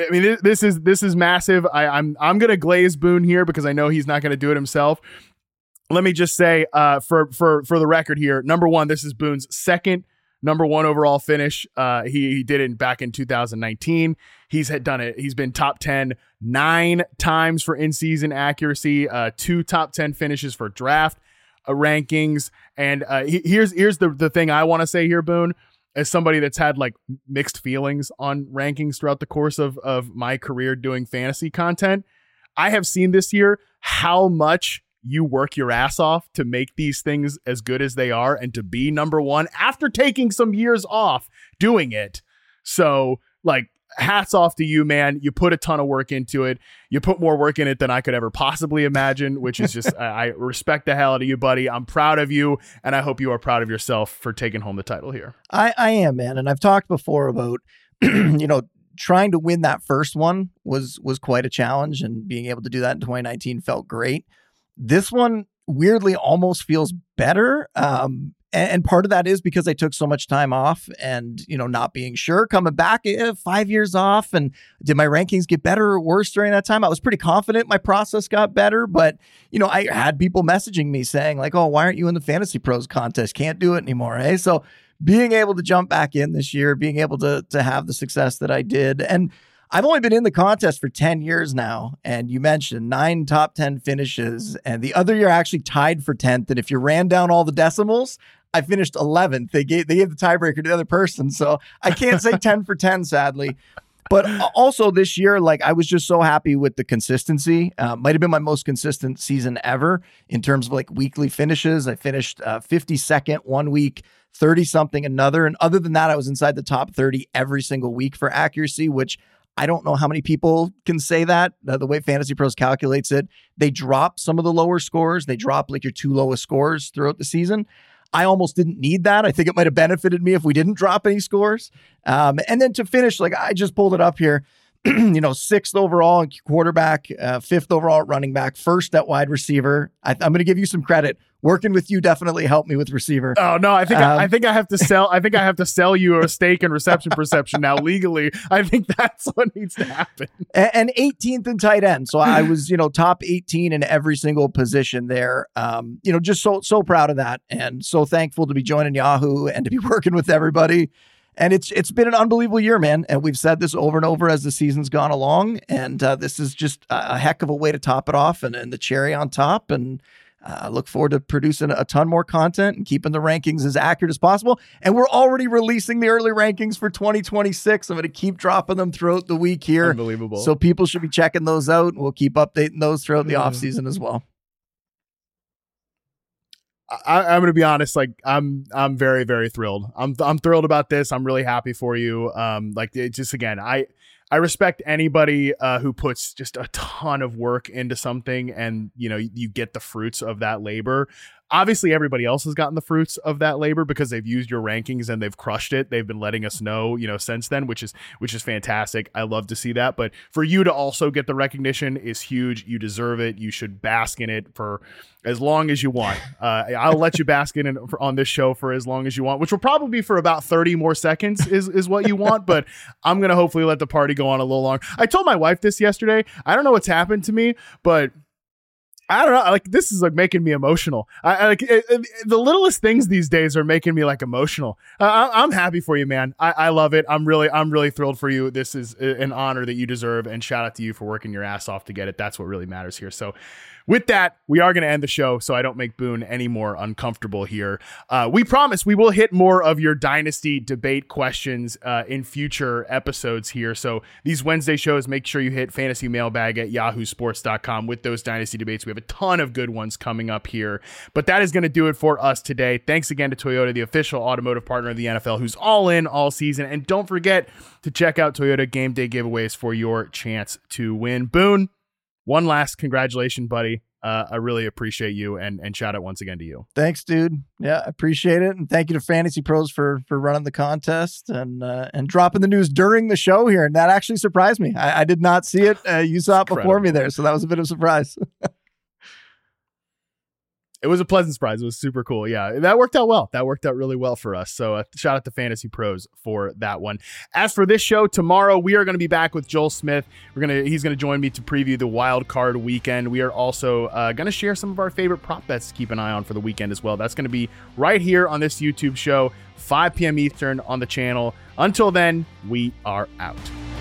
massive. I'm gonna glaze Boone here because I know he's not gonna do it himself. Let me just say, for the record here, number 1, this is Boone's second number 1 overall finish. He did it back in 2019. He's done it. He's been top 10 9 times for in-season accuracy, 2 top 10 finishes for draft rankings. And here's the thing I want to say here, Boone, as somebody that's had like mixed feelings on rankings throughout the course of my career doing fantasy content. I have seen this year how much you work your ass off to make these things as good as they are and to be number 1 after taking some years off doing it. So, like, hats off to you, man. You put a ton of work into it. You put more work in it than I could ever possibly imagine, which is just, I respect the hell out of you, buddy. I'm proud of you. And I hope you are proud of yourself for taking home the title here. I am, man. And I've talked before about, trying to win that first one was quite a challenge, and being able to do that in 2019 felt great. This one weirdly almost feels better. And part of that is because I took so much time off and, not being sure, coming back 5 years off. And did my rankings get better or worse during that time? I was pretty confident my process got better, but, I had people messaging me saying like, oh, why aren't you in the Fantasy Pros contest? Can't do it anymore. Eh? So being able to jump back in this year, being able to have the success that I did. And I've only been in the contest for 10 years now. And you mentioned 9 top 10 finishes. And the other year I actually tied for 10th. And if you ran down all the decimals, I finished 11th. They gave the tiebreaker to the other person. So I can't say 10 for 10, sadly. But also this year, like, I was just so happy with the consistency. Might have been my most consistent season ever in terms of like weekly finishes. I finished 52nd one week, 30-something another. And other than that, I was inside the top 30 every single week for accuracy, which I don't know how many people can say that. The way Fantasy Pros calculates it, they drop some of the lower scores. They drop like your 2 lowest scores throughout the season. I almost didn't need that. I think it might have benefited me if we didn't drop any scores. And then to finish, like, I just pulled it up here. 6th overall in quarterback, 5th overall at running back, 1st at wide receiver. I'm going to give you some credit. Working with you definitely helped me with receiver. Oh no, I think I have to sell. I think I have to sell you a stake in reception perception now legally. I think that's what needs to happen. And 18th in tight end, so I was top 18 in every single position there. Just so proud of that, and so thankful to be joining Yahoo and to be working with everybody. And it's been an unbelievable year, man. And we've said this over and over as the season's gone along. And this is just a heck of a way to top it off and the cherry on top. And I look forward to producing a ton more content and keeping the rankings as accurate as possible. And we're already releasing the early rankings for 2026. I'm going to keep dropping them throughout the week here. Unbelievable. So people should be checking those out. We'll keep updating those throughout the off season as well. I'm going to be honest. Like I'm very, very thrilled. I'm thrilled about this. I'm really happy for you. I respect anybody who puts just a ton of work into something and, you get the fruits of that labor. Obviously, everybody else has gotten the fruits of that labor because they've used your rankings and they've crushed it. They've been letting us know, since then, which is fantastic. I love to see that. But for you to also get the recognition is huge. You deserve it. You should bask in it for as long as you want. I'll let you bask in it on this show for as long as you want, which will probably be for about 30 more seconds is what you want. But I'm going to hopefully let the party go on a little longer. I told my wife this yesterday. I don't know what's happened to me, but I don't know. Like, this is like making me emotional. The littlest things these days are making me like emotional. I'm happy for you, man. I love it. I'm really thrilled for you. This is an honor that you deserve, and shout out to you for working your ass off to get it. That's what really matters here. So with that, we are going to end the show so I don't make Boone any more uncomfortable here. We promise we will hit more of your Dynasty debate questions in future episodes here. So these Wednesday shows, make sure you hit fantasy mailbag at yahoosports.com with those Dynasty debates. We have a ton of good ones coming up here. But that is going to do it for us today. Thanks again to Toyota, the official automotive partner of the NFL, who's all in all season. And don't forget to check out Toyota Game Day giveaways for your chance to win. Boone, one last congratulations, buddy. I really appreciate you and shout out once again to you. Thanks, dude. Yeah, I appreciate it. And thank you to Fantasy Pros for running the contest and dropping the news during the show here. And that actually surprised me. I did not see it. You saw it before me there. So that was a bit of a surprise. It was a pleasant surprise. It was super cool. Yeah, that worked out well. That worked out really well for us. So shout out to Fantasy Pros for that one. As for this show, tomorrow we are going to be back with Joel Smith. He's going to join me to preview the wild card weekend. We are also going to share some of our favorite prop bets to keep an eye on for the weekend as well. That's going to be right here on this YouTube show, 5 p.m. Eastern on the channel. Until then, we are out.